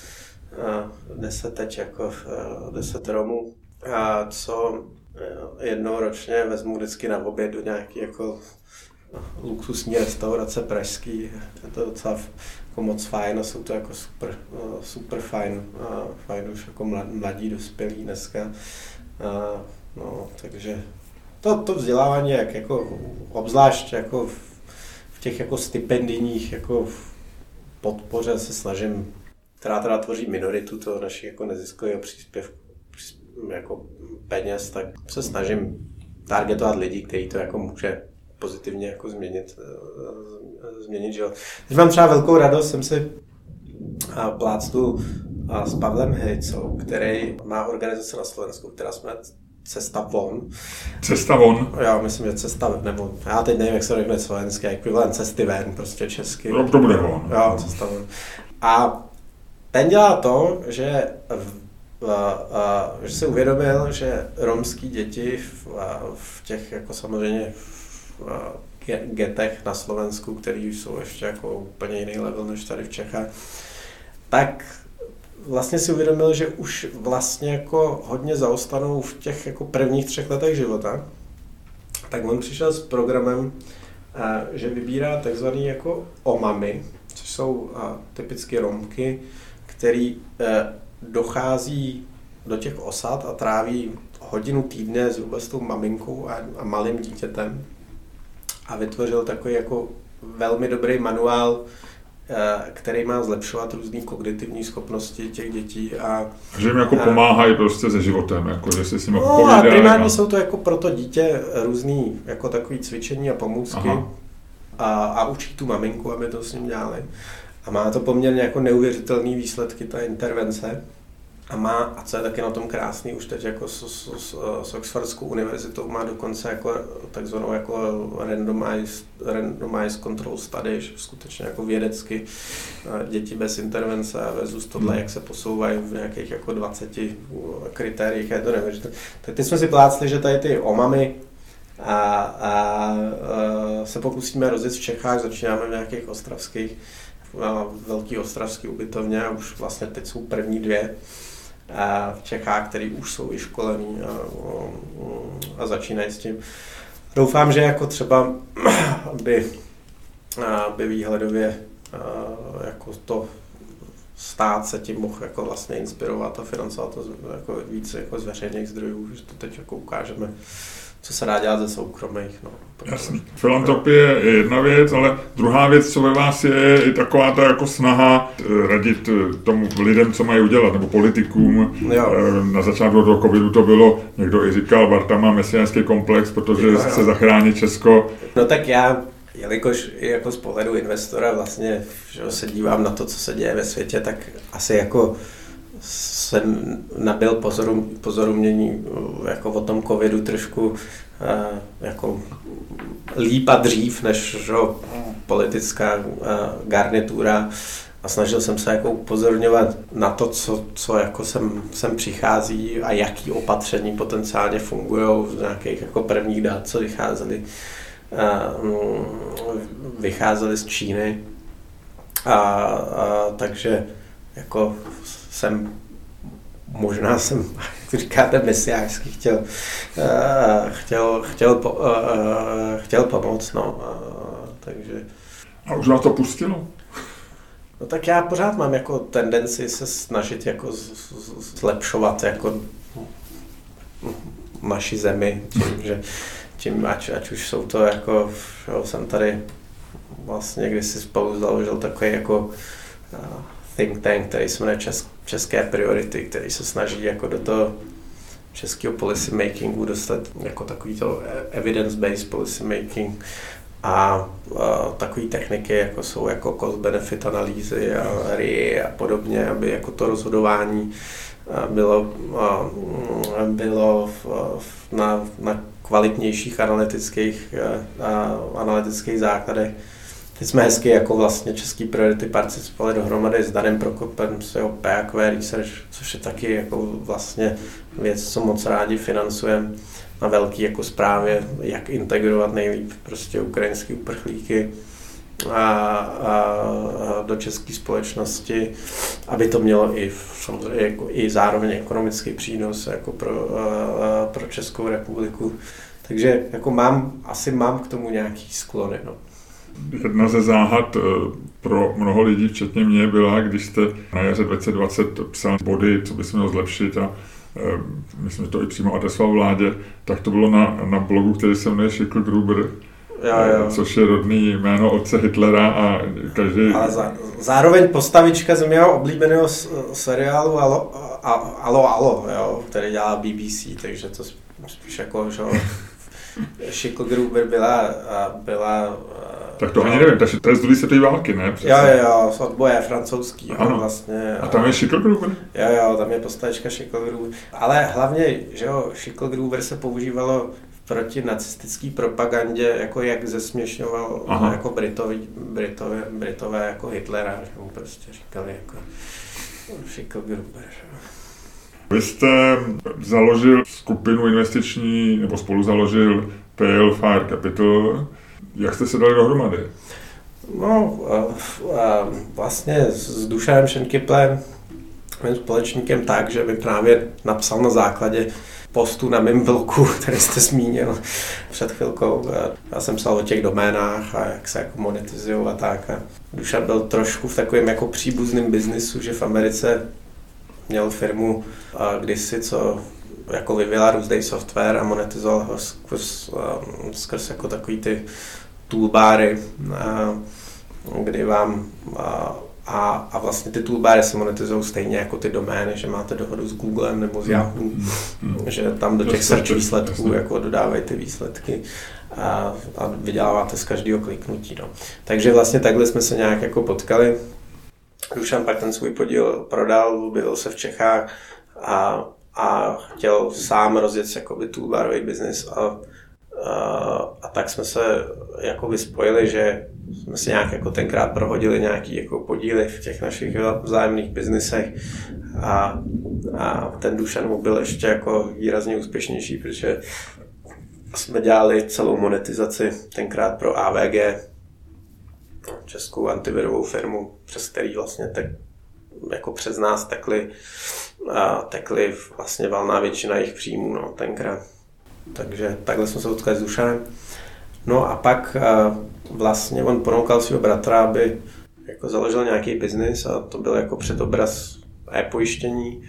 10 Romů, a co jednou ročně vezmu vždycky na oběd do nějaký jako luxusní restaurace pražský, je to docela jako moc fajn a jsou to jako super fajn už jako mladí dospělí dneska. No, takže to vzdělávání jak jako obzvlášť jako v těch jako stipendijních jako podpoře se snažím, která teda tvoří minoritu toho našich jako neziskového příspěvku jako peněz, tak se snažím targetovat lidi, kteří to jako může pozitivně jako změnit život. Teď mám třeba velkou radost, jsem si plácnu s Pavlem Hejcou, který má organizaci na Slovensku, která jsme Cesta von. Cesta von? Jo, myslím, že cesta, nebo já teď nevím, jak se řekne slovenský, ekvivalent cesty ven, prostě česky. No, to bude von. Jo, cesta von. A ten dělá to, že si uvědomil, že romský děti v těch jako samozřejmě getech na Slovensku, který jsou ještě jako úplně jiný level než tady v Čechách, tak vlastně si uvědomil, že už vlastně jako hodně zaostanou v těch jako prvních 3 letech života. Tak on přišel s programem, že vybírá takzvaný jako omamy, což jsou typicky Romky, který dochází do těch osad a tráví hodinu týdně zhruba s tou maminkou a malým dítětem. A vytvořil takový jako velmi dobrý manuál, který má zlepšovat různý kognitivní schopnosti těch dětí. Že jim jako pomáhají prostě se životem, jako že si s nimi povídají. A primárně jsou to jako pro to dítě různý jako takový cvičení a pomůcky. A učí tu maminku, aby to s ním dělali. A má to poměrně jako neuvěřitelné výsledky, ta intervence. A co je taky na tom krásný, už teď jako s Oxfordskou univerzitou má dokonce jako takzvanou jako randomized control study, že skutečně jako vědecky děti bez intervence a versus tohle, jak se posouvají v nějakých jako 20 kritériích, je to neuvěřitelné. Tak teď jsme si plácli, že tady ty omamy se pokusíme rozjet v Čechách, začínáme v nějakých ostravských, velký ostravský ubytovně a už vlastně teď jsou první 2 v Čechách, který už jsou vyškolený a začínají s tím. Doufám, že jako třeba by výhledově jako to stát se tím mohl jako vlastně inspirovat a financovat to jako více jako z veřejných zdrojů, že to teď jako ukážeme, co se dá dělat ze soukromých. No. Jasně. Filantropie je jedna věc, ale druhá věc, co ve vás je i taková ta jako snaha radit tomu lidem, co mají udělat, nebo politikům. Jo. Na začátku toho covidu to bylo, někdo i říkal, Barta má mesiánský komplex, protože chce zachránit Česko. No tak já, jelikož jako z pohledu investora vlastně, že se dívám na to, co se děje ve světě, tak asi jako jsem nabyl porozumění jako o tom covidu trošku jako líp a dřív než politická garnitura a snažil jsem se jako upozorňovat na to, co jako sem přichází a jaký opatření potenciálně fungují z nějakých jako prvních dat, co vycházely z Číny takže jako možná jsem, jak říkáte, mesiářský chtěl pomoct, no, takže. A už vás to pustilo? No tak já pořád mám jako tendenci se snažit jako zlepšovat jako naši zemi, tím, ať už jsou to jako, jsem tady vlastně kdysi spolu založil takový jako think tank, který se jmenuje České priority, který se snaží jako do toho českého policy makingu dostat jako takovýto evidence-based policy making a takové techniky, jako jsou jako cost-benefit analýzy a RIA a podobně, aby jako to rozhodování bylo na kvalitnějších analytických základech. Teď jsme hezky jako vlastně český priority participovali dohromady s Danem Prokopem z jeho PAQ Research, což je taky jako vlastně věc, co moc rádi financujeme na velký jako zprávě, jak integrovat nejlíp prostě ukrajinský uprchlíky a do české společnosti, aby to mělo i samozřejmě jako i zároveň ekonomický přínos jako pro Českou republiku. Takže jako mám k tomu nějaký sklony. No. Jedna ze záhad pro mnoho lidí, včetně mě, byla, když jste na jaře 2020 psal body, co by se mělo zlepšit a myslím, že to i přímo adresoval vládě, tak to bylo na blogu, který se jmenuje Schicklgruber, jo. Což je rodný jméno otce Hitlera a každý... Ale zároveň postavička z mého oblíbeného seriálu Alo, jo, který dělá BBC, takže to spíš jako, že Schicklgruber byla tak to ani nevím, takže to je z druhé světové války, ne? Přesně. Jo, z odboje francouzský. Vlastně. A tam je Schicklgruber? Jo, tam je postavička Schicklgruber. Ale hlavně, že jo, Schicklgruber se používalo proti nacistické propagandě, jako jak zesměšňoval jako Britové jako Hitlera, že mu prostě říkali jako Schicklgruber. Vy jste založil skupinu investiční, nebo spolu založil Pale Fire Capital. Jak jste se dali dohromady? No, vlastně s Dušanem Šenkyplem, mým společníkem, tak, že mi právě napsal na základě postu na mém blogu, který jste zmínil před chvilkou. Já jsem psal o těch doménách a jak se jako monetizují a tak. A Dušan byl trošku v takovém jako příbuzném biznisu, že v Americe měl firmu kdysi, co jako vyvíjela různý software a monetizoval ho skrz jako takový ty toolbary, kdy vám a vlastně ty toolbary se monetizují stejně jako ty domény, že máte dohodu s Googlem nebo s Yahoo, že tam do těch search výsledků jako dodávají ty výsledky a vyděláváte z každého kliknutí. No. Takže vlastně takhle jsme se nějak jako potkali. Dušan pak ten svůj podíl prodal, objevil se v Čechách a chtěl sám rozjet jakoby toolbarový biznis a tak jsme se jakoby spojili, že jsme si nějak jako tenkrát prohodili nějaký jako podíly v těch našich vzájemných biznisech a ten Dušan mu byl ještě jako výrazně úspěšnější, protože jsme dělali celou monetizaci tenkrát pro AVG, českou antivirovou firmu, přes který vlastně jako přes nás tekly vlastně valná většina jejich příjmů, no, tenkrát. Takže takhle jsme se potkali s Dušanem. No a pak vlastně on ponoukal svého bratra, aby jako založil nějaký biznis a to byl jako předobraz e-pojištění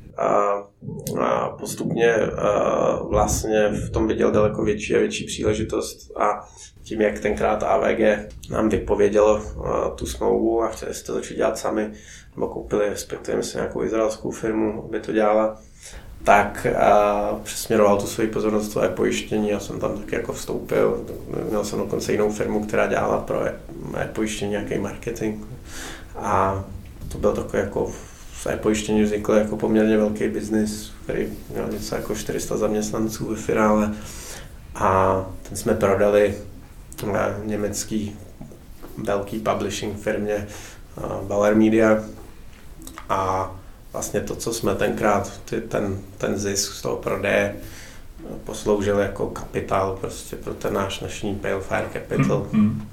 a postupně vlastně v tom viděl daleko větší a větší příležitost a tím, jak tenkrát AVG nám vypovědělo tu smlouvu a chtěli si to začít dělat sami, nebo koupili, respektive si nějakou izraelskou firmu, aby to dělala, tak přesměroval tu svoji pozornost do e-pojištění. Já jsem tam taky jako vstoupil. Měl jsem dokonce jinou firmu, která dělala pro e-pojištění nějaký marketing. A to byl takový jako v e-pojištění vznikl jako poměrně velký biznis, který měl něco jako 400 zaměstnanců ve finále. A ten jsme prodali německý velký publishing firmě Bauer Media. A vlastně to, co jsme tenkrát, ten zisk z toho prodeje posloužil jako kapitál prostě pro ten náš dnešní Pale Fire Capital.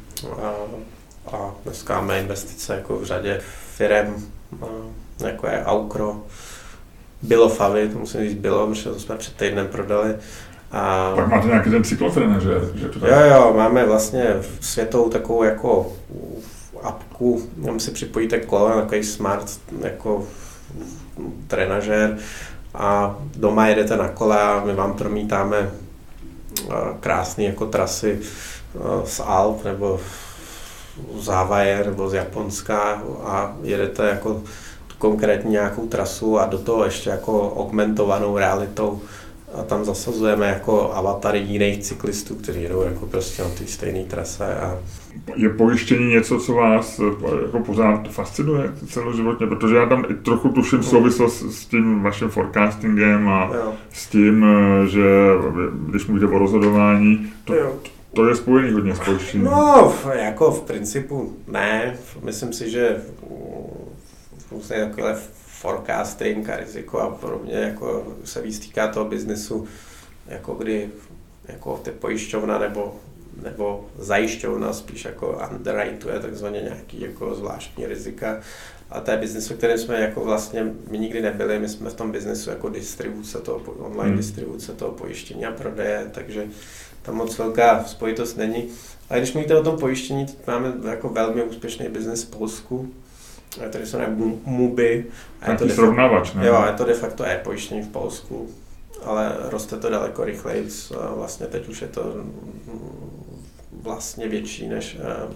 A dneska máme investice jako v řadě firem, jako je Aukro, Bilofavy, to musím říct Bilo, protože to jsme před týdnem prodali. Tak máte nějaký ten cyklofren, že to tak... Jo, máme vlastně světovou takovou jako apku, tam si připojíte kolo, takový smart jako trenažér a doma jedete na kole a my vám promítáme krásné jako trasy z Alp nebo z Havaje nebo z Japonska a jedete jako tu konkrétní nějakou trasu a do toho ještě jako augmentovanou realitou a tam zasazujeme jako avatary jiných cyklistů, kteří jedou jako prostě na té stejné trase. Je pojištění něco, co vás jako pořád fascinuje celoživotně, protože já tam trochu tuším souvislost s tím vaším forecastingem a s tím, že když mluvíte o rozhodování, To je spojený hodně s pojištěním. No, jako v principu ne. Myslím si, že takové forecasting a riziko a podobně jako se víc týká toho biznesu, jako kdy jako ty pojišťovna nebo zajišťovna spíš jako underwrituje takzvaně nějaký jako zvláštní rizika. A to je biznesu, kterým jsme jako vlastně my nikdy nebyli, my jsme v tom biznesu jako distribuce toho, online distribuce toho pojištění a prodeje, takže tam moc velká spojitost není. Ale když mluvíte o tom pojištění, teď máme jako velmi úspěšný biznes v Polsku, tady se jmenuje MUBI. Taký srovnávač, ne? Jo, je to de facto pojištění v Polsku, ale roste to daleko rychleji. Vlastně teď už je to vlastně větší než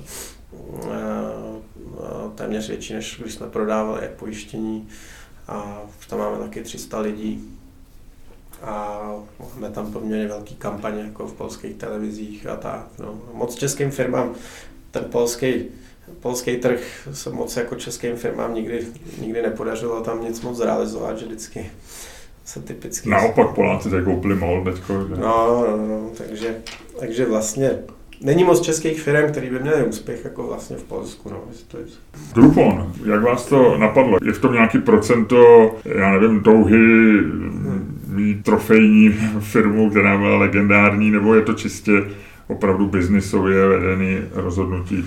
téměř větší, než když jsme prodávali pojištění. A už tam máme taky 300 lidí. A máme tam poměrně velký kampaně jako v polských televizích a tak. No. Moc českým firmám, ten polský trh se moc jako českým firmám nikdy nepodařilo tam nic moc zrealizovat, že vždycky se typicky... Naopak Poláci tady koupili MOL teďko. No, takže vlastně není moc českých firm, který by měli úspěch jako vlastně v Polsku. No. Groupon, jak vás to napadlo? Je v tom nějaký procento, já nevím, touhy mít trofejní firmu, která byla legendární, nebo je to čistě opravdu biznisově vedený rozhodnutí?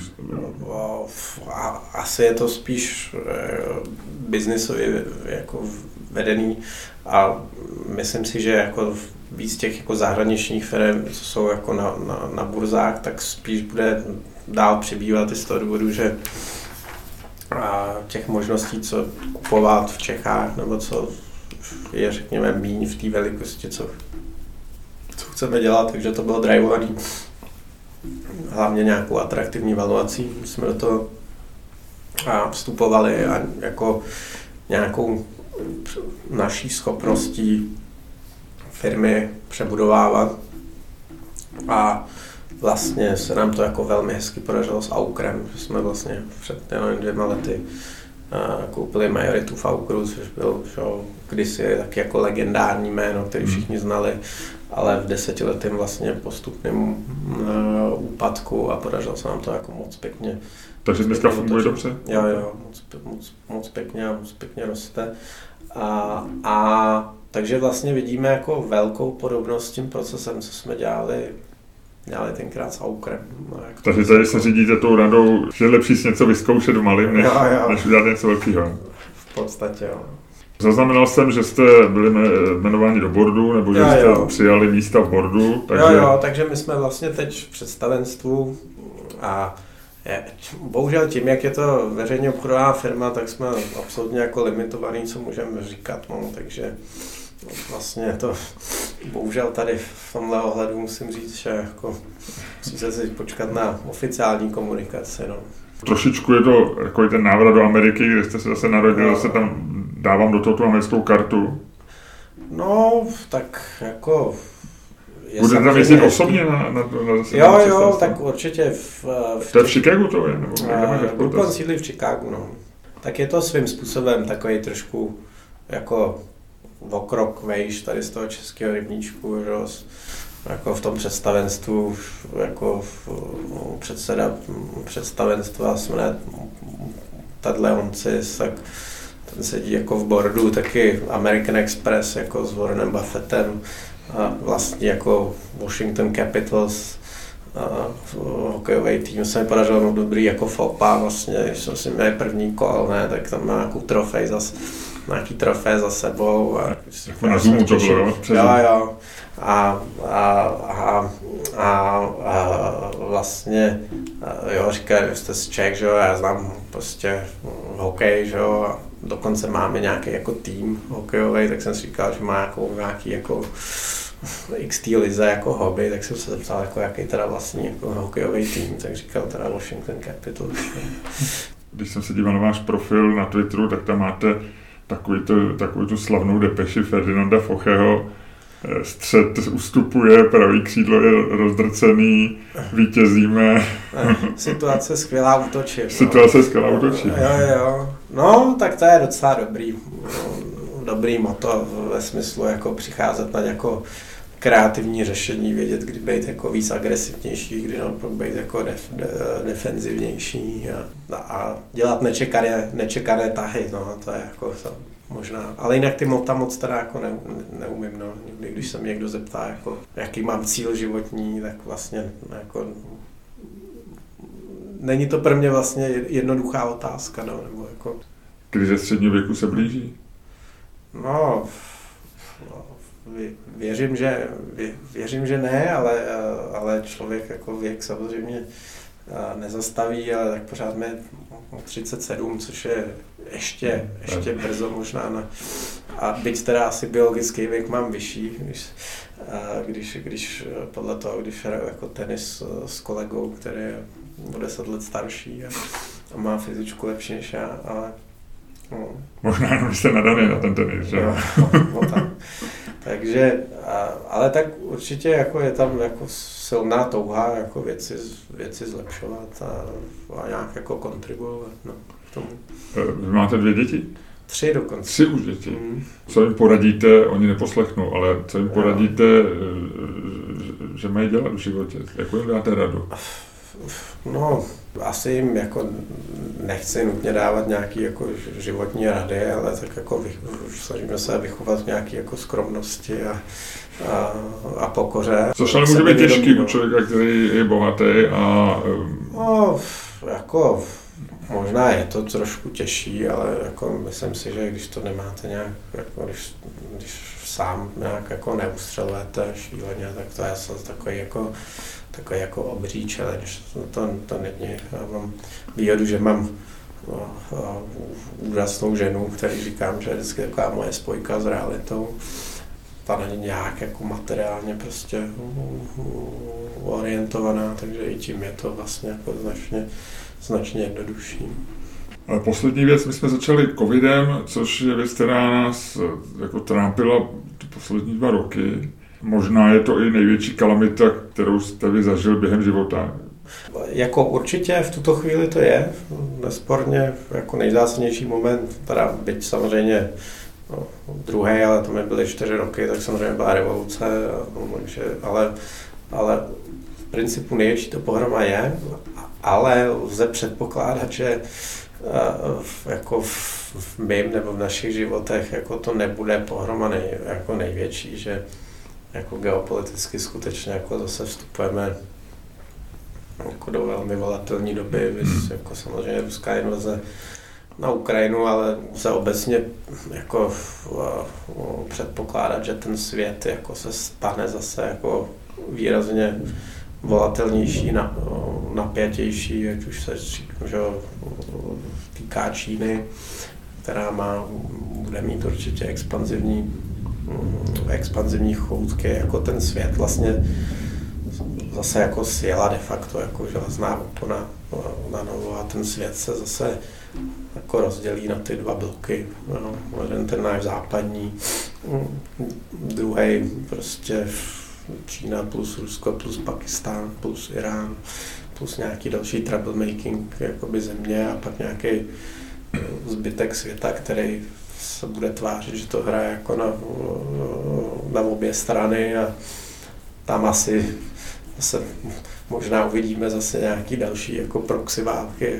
Asi je to spíš biznisově jako vedený a myslím si, že jako víc těch jako zahraničních firm, co jsou jako na burzách, tak spíš bude dál přibývat i z toho důvodu, že těch možností, co kupovat v Čechách, nebo co je, řekněme, míň v té velikosti, co chceme dělat, takže to bylo drivovaný hlavně nějakou atraktivní valuací. Jsme do toho vstupovali a jako nějakou naší schopností firmy přebudovávat a vlastně se nám to jako velmi hezky podařilo s Aukrem, že jsme vlastně před 2 lety koupili majoritu v Aukru, což byl kdysi taky jako legendární jméno, který všichni znali, ale v 10letém vlastně postupném úpadku a podařilo se nám to jako moc pěkně. Takže dneska funguje dobře? Jo, moc pěkně roste. A takže vlastně vidíme jako velkou podobnost s tím procesem, co jsme dělali tenkrát s Aukrem. Takže tady se řídíte tou radou, že je lepší si něco vyzkoušet v malém, než udělat něco velkého. V podstatě, jo. Zaznamenal jsem, že jste byli jmenováni do boardu, nebo že jste přijali místa v boardu. Takže... takže my jsme vlastně teď v představenstvu a bohužel tím, jak je to veřejně obchodová firma, tak jsme absolutně jako limitovaný, co můžeme říkat. No, takže vlastně to bohužel tady v tomhle ohledu musím říct, že jako musíte si počkat na oficiální komunikaci. No. Trošičku je to jako ten návrat do Ameriky, kde jste se zase narodil, zase tam dávám do toho tu americkou kartu. No, tak jako... Budete tam jezdit osobně na Jo, tak určitě to je v Chicagu to je? Groupon sídlí v Chicagu, no. Tak je to svým způsobem takový trošku jako o krok vejš tady z toho českého rybníčku, že? Jako v tom představenstvu, jako předseda představenstva jsme Ted Leoncis, tak ten sedí jako v boardu, taky American Express jako s Warrenem Buffettem, a vlastně jako Washington Capitals, hokejový tým se mi podařilo moc dobrý jako FOPA, vlastně, když jsem si měl první kol, ne, tak tam má nějaký trofej za sebou. A na Zoomu to bylo, jo? Jo. A vlastně, říkají, že jste z Čech, že jo, já znám prostě hokej, že jo, a dokonce máme nějaký jako tým hokejový, tak jsem si říkal, že má nějaký jako XT lize jako hobby, tak jsem se zeptal, jako jaký teda vlastní jako hokejový tým, tak říkal teda Washington Capitals. Když jsem se díval na váš profil na Twitteru, tak tam máte takovou tu slavnou depeši Ferdinanda Focheho. Střed ustupuje, pravý křídlo je rozdrcený, vítězíme. Situace skvělá útočí. Jo. No, tak to je docela dobrý motto ve smyslu jako přicházet na jako kreativní řešení, vědět, kdy být jako víc agresivnější, kdy naopak být jako defenzivnější a dělat nečekané tahy, no, to je jako možná. Ale jinak ty mota moc teda jako neumím, no. Někdy, když se mě někdo zeptá, jako, jaký mám cíl životní, tak vlastně jako není to pro mě vlastně jednoduchá otázka, no, nebo jako... Krize středního věku se blíží? No, věřím, že ne, ale člověk jako věk samozřejmě nezastaví, ale tak pořád mě 37, což je ještě brzo možná. A byť teda asi biologický věk mám vyšší, když podle toho, když hraju jako tenis s kolegou, který je o 10 let starší a má fyzičku lepší než já, ale... No. Možná jenom jste nadaný na ten tenis, že? No, takže, ale tak určitě jako je tam jako silná touha jako věci zlepšovat a nějak jako kontribuovat, no, k tomu. Vy máte 2 děti? 3 dokonce. 3 už děti. Co jim poradíte, oni neposlechnou, ale co jim poradíte, že mají dělat v životě? Jakou jim dáte radu? No, asi jim jako nechci nutně dávat nějaký jako životní rady, ale tak jako snažíme se vychovat nějaký jako skromnosti a pokoře. Což ale může být těžký u člověka, který je bohatý a... No, jako možná je to trošku těžší, ale jako myslím si, že když to nemáte nějak, jako když sám nějak jako neustřelujete šíleně, tak to je takový jako obří challenge, to není. Já mám výhodu, že mám úžasnou ženu, který říkám, že je vždycky taková moje spojka s realitou. Ta není nějak jako materiálně prostě orientovaná, takže i tím je to vlastně jako značně jednodušší. Ale poslední věc, my jsme začali covidem, což je věc, která nás jako trápila poslední 2 roky. Možná je to i největší kalamita, kterou jste vy zažil během života. Jako určitě v tuto chvíli to je nesporně jako nejzásadnější moment, teda byť samozřejmě druhý, ale to mi byly 4 roky, tak samozřejmě byla revoluce, ale v principu největší to pohroma je, ale lze předpokládat, že jako v mým nebo v našich životech jako to nebude pohroma jako největší, že jako geopoliticky skutečně jako zase vstupujeme jako do velmi volatilní doby, jako samozřejmě ruská invaze na Ukrajinu, ale se obecně jako předpokládat, že ten svět jako se stane zase jako výrazně volatilnější, napjatější, ať už se týká Číny, která bude mít určitě expanzivní choutky, jako ten svět vlastně zase jako sjela de facto jako železná opona na novo a ten svět se zase jako rozdělí na ty 2 bloky. No, jeden ten náš západní, druhý prostě Čína plus Rusko plus Pakistán plus Irán plus nějaký další troublemaking jakoby země a pak nějaký zbytek světa, který se bude tvářit, že to hraje jako na obě strany a tam asi zase možná uvidíme zase nějaký další jako proxy války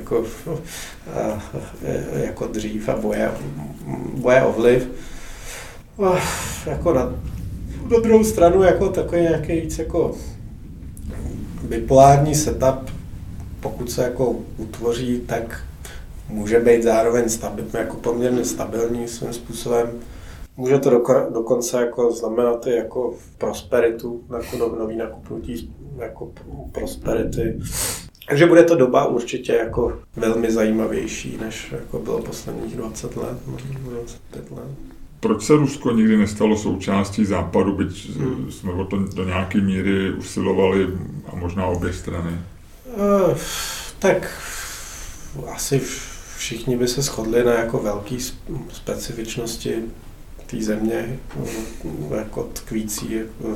jako dřív a boje o vliv. Jako na druhou stranu jako takový nějaký víc jako bipolární setup, pokud se jako utvoří, tak může být zároveň jako poměrně stabilní svým způsobem. Může to dokonce jako znamenat i jako prosperitu, jako nový nakupnutí jako prosperity. Takže bude to doba určitě jako velmi zajímavější, než jako bylo posledních 20 let, 25 let. Proč se Rusko nikdy nestalo součástí Západu, byť jsme o to do nějaké míry usilovali a možná obě strany? Tak asi všichni by se shodli na jako velké specifičnosti té země, jako tkvící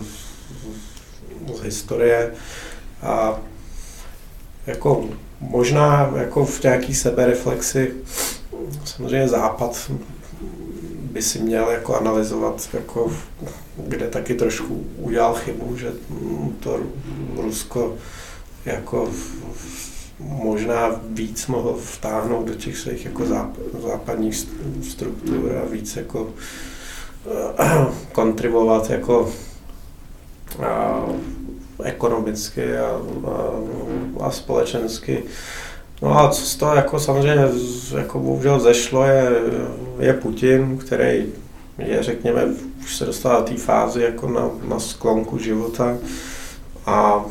z historie a jako možná jako v nějaký sebereflexi samozřejmě Západ by si měl jako analyzovat, jako, kde taky trošku udělal chybu, že to Rusko jako možná víc mohl vtáhnout do těch svých jako západních struktur a víc jako kontribuovat jako ekonomicky a společensky. No a co z toho jako samozřejmě jako bohužel zešlo je Putin, který je, řekněme, už se dostal do té fázy jako na sklonku života a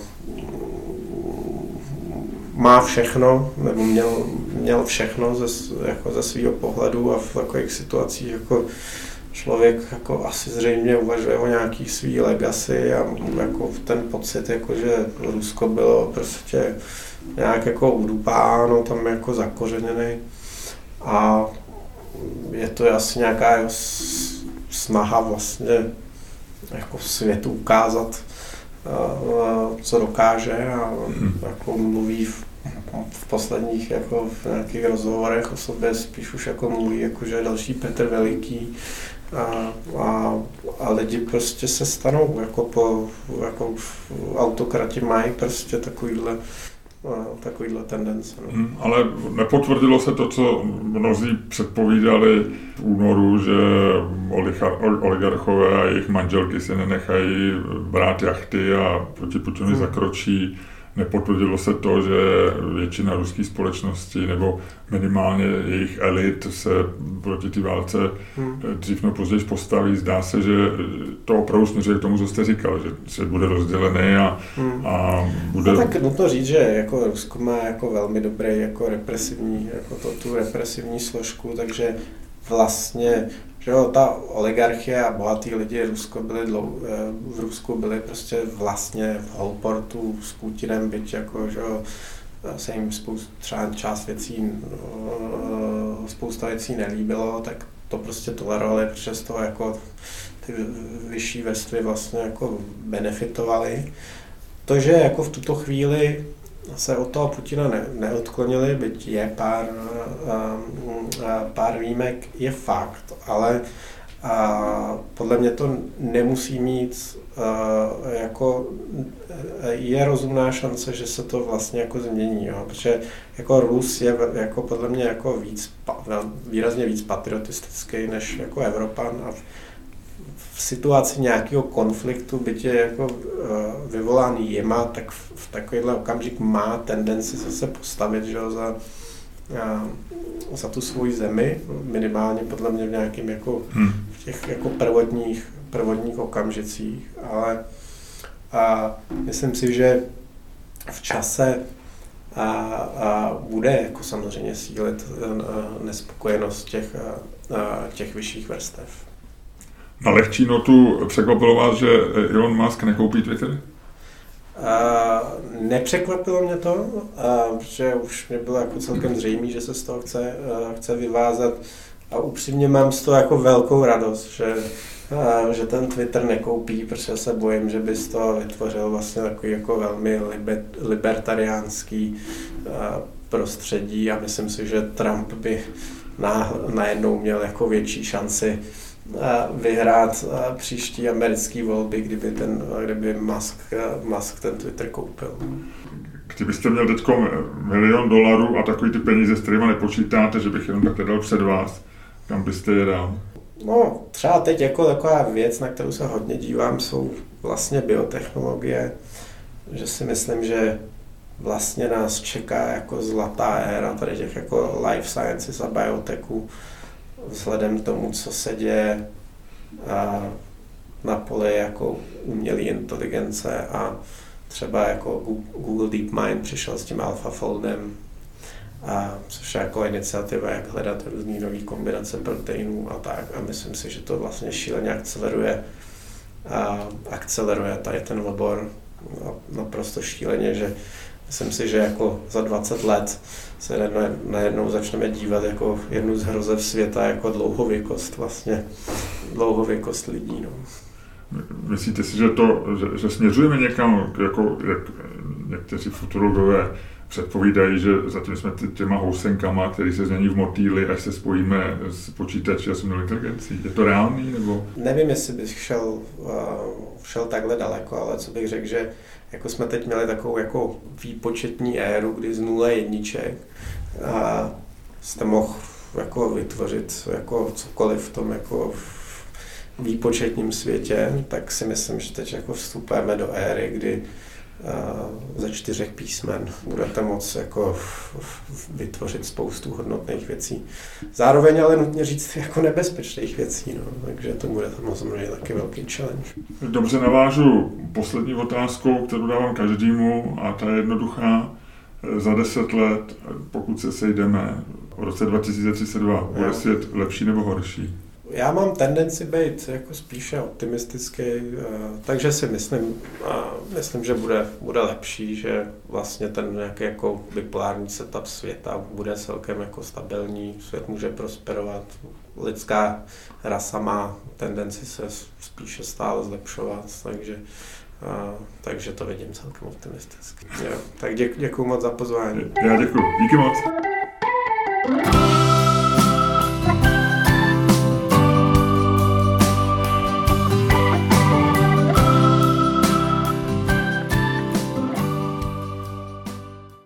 má všechno, nebo měl všechno ze svého pohledu a v takových situacích jako člověk jako asi zřejmě uvažuje o nějaký svý legacy a jako ten pocit, jako, že Rusko bylo prostě nějak jako udupáno, tam jako zakořeněný a je to asi nějaká snaha vlastně jako světu ukázat, co dokáže a jako mluví v posledních jako v nějakých rozhovorech o sobě spíš už jako mluví, jako, že je další Petr Veliký a lidi prostě se stanou jako autokrati mají prostě takovýhle tendence. No. Ale nepotvrdilo se to, co mnozí předpovídali v únoru, že oligarchové a jejich manželky si nenechají brát jachty a proti Putinovi zakročí. Nepotvrdilo se to, že většina ruské společnosti nebo minimálně jejich elit se proti té válce dřív nebo později postaví. Zdá se, že to opravdu směřuje k tomu, co jste říkal, že se bude rozdělený a bude... No tak nutno říct, že jako Rusko má jako velmi dobrý jako represivní, jako tu represivní složku, takže vlastně že jo, ta oligarchie a bohatý lidi v Rusku byli prostě vlastně v holportu s Putinem, byť jako, že jo, se jim třeba spousta věcí nelíbilo, tak to prostě tolerovali, protože z toho jako ty vyšší vrstvy vlastně jako benefitovaly. To, že jako v tuto chvíli se od toho Putina neodklonili, byť je pár výjimek, je fakt, ale podle mě to nemusí mít jako je rozumná šance, že se to vlastně jako změní, jo? Protože jako Rus je jako podle mě jako výrazně víc patriotistický než jako Evropan a v situaci nějakého konfliktu, byť je jako vyvolán jima, tak v takovýhle okamžik má tendenci se postavit, že jo, za tu svou zemi, minimálně podle mě v nějakým jako v těch jako prvotních okamžicích, ale myslím si, že v čase bude jako samozřejmě sílit nespokojenost těch vyšších vrstev. Na lehčí notu překvapilo vás, že Elon Musk nekoupí Twitter? Nepřekvapilo mě to, protože už mě bylo jako celkem zřejmé, že se z toho chce vyvázat a upřímně mám z toho jako velkou radost, že ten Twitter nekoupí, protože se bojím, že by z toho vytvořil vlastně takový jako velmi libertariánský prostředí a myslím si, že Trump by najednou měl jako větší šanci vyhrát příští americké volby, kdyby Musk ten Twitter koupil. Kdybyste měl teď $1 milion a takový ty peníze, s kterýma nepočítáte, že bych jenom takhle dal před vás, kam byste je dal? No, třeba teď jako taková věc, na kterou se hodně dívám, jsou vlastně biotechnologie, že si myslím, že vlastně nás čeká jako zlatá éra tady těch jako life sciences a biotechu, vzhledem k tomu, co se děje na poli jako umělé inteligence a třeba jako Google DeepMind přišel s tím AlphaFoldem, což je jako iniciativa, jak hledat různý nový kombinace proteinů a tak. A myslím si, že to vlastně šíleně akceleruje tady ten obor naprosto šíleně, že myslím si, že jako za 20 let se najednou začneme dívat jako jednu z hrozev světa jako dlouhověkost lidí. No. Myslíte si, že směřujeme někam, jako jak někteří futurologové předpovídají, že zatím jsme těma housenkama, které se změní v motýly, až se spojíme s počítači a s umělou inteligencí. Je to reálný, nebo? Nevím, jestli bych šel takhle daleko, ale co bych řekl, že jako jsme teď měli takovou jako výpočetní éru, kdy z 0 jedniček a jste mohl jako vytvořit jako cokoliv v tom jako výpočetním světě, tak si myslím, že teď jako vstupujeme do éry, kdy ze 4 písmen budete moct jako vytvořit spoustu hodnotných věcí. Zároveň ale nutně říct jako nebezpečných věcí, no. Takže to bude samozřejmě taky velký challenge. Dobře, navážu poslední otázkou, kterou dávám každému, a ta je jednoduchá. Za 10 let, pokud se sejdeme v roce 2032, bude svět lepší nebo horší? Já mám tendenci být jako spíše optimistický, takže si myslím, že bude lepší, že vlastně ten nějaký jako bipolární setup světa bude celkem jako stabilní, svět může prosperovat, lidská rasa má tendenci se spíše stále zlepšovat, takže to vidím celkem optimisticky. Jo, tak děkuju moc za pozvání. Já děkuju. Díky moc.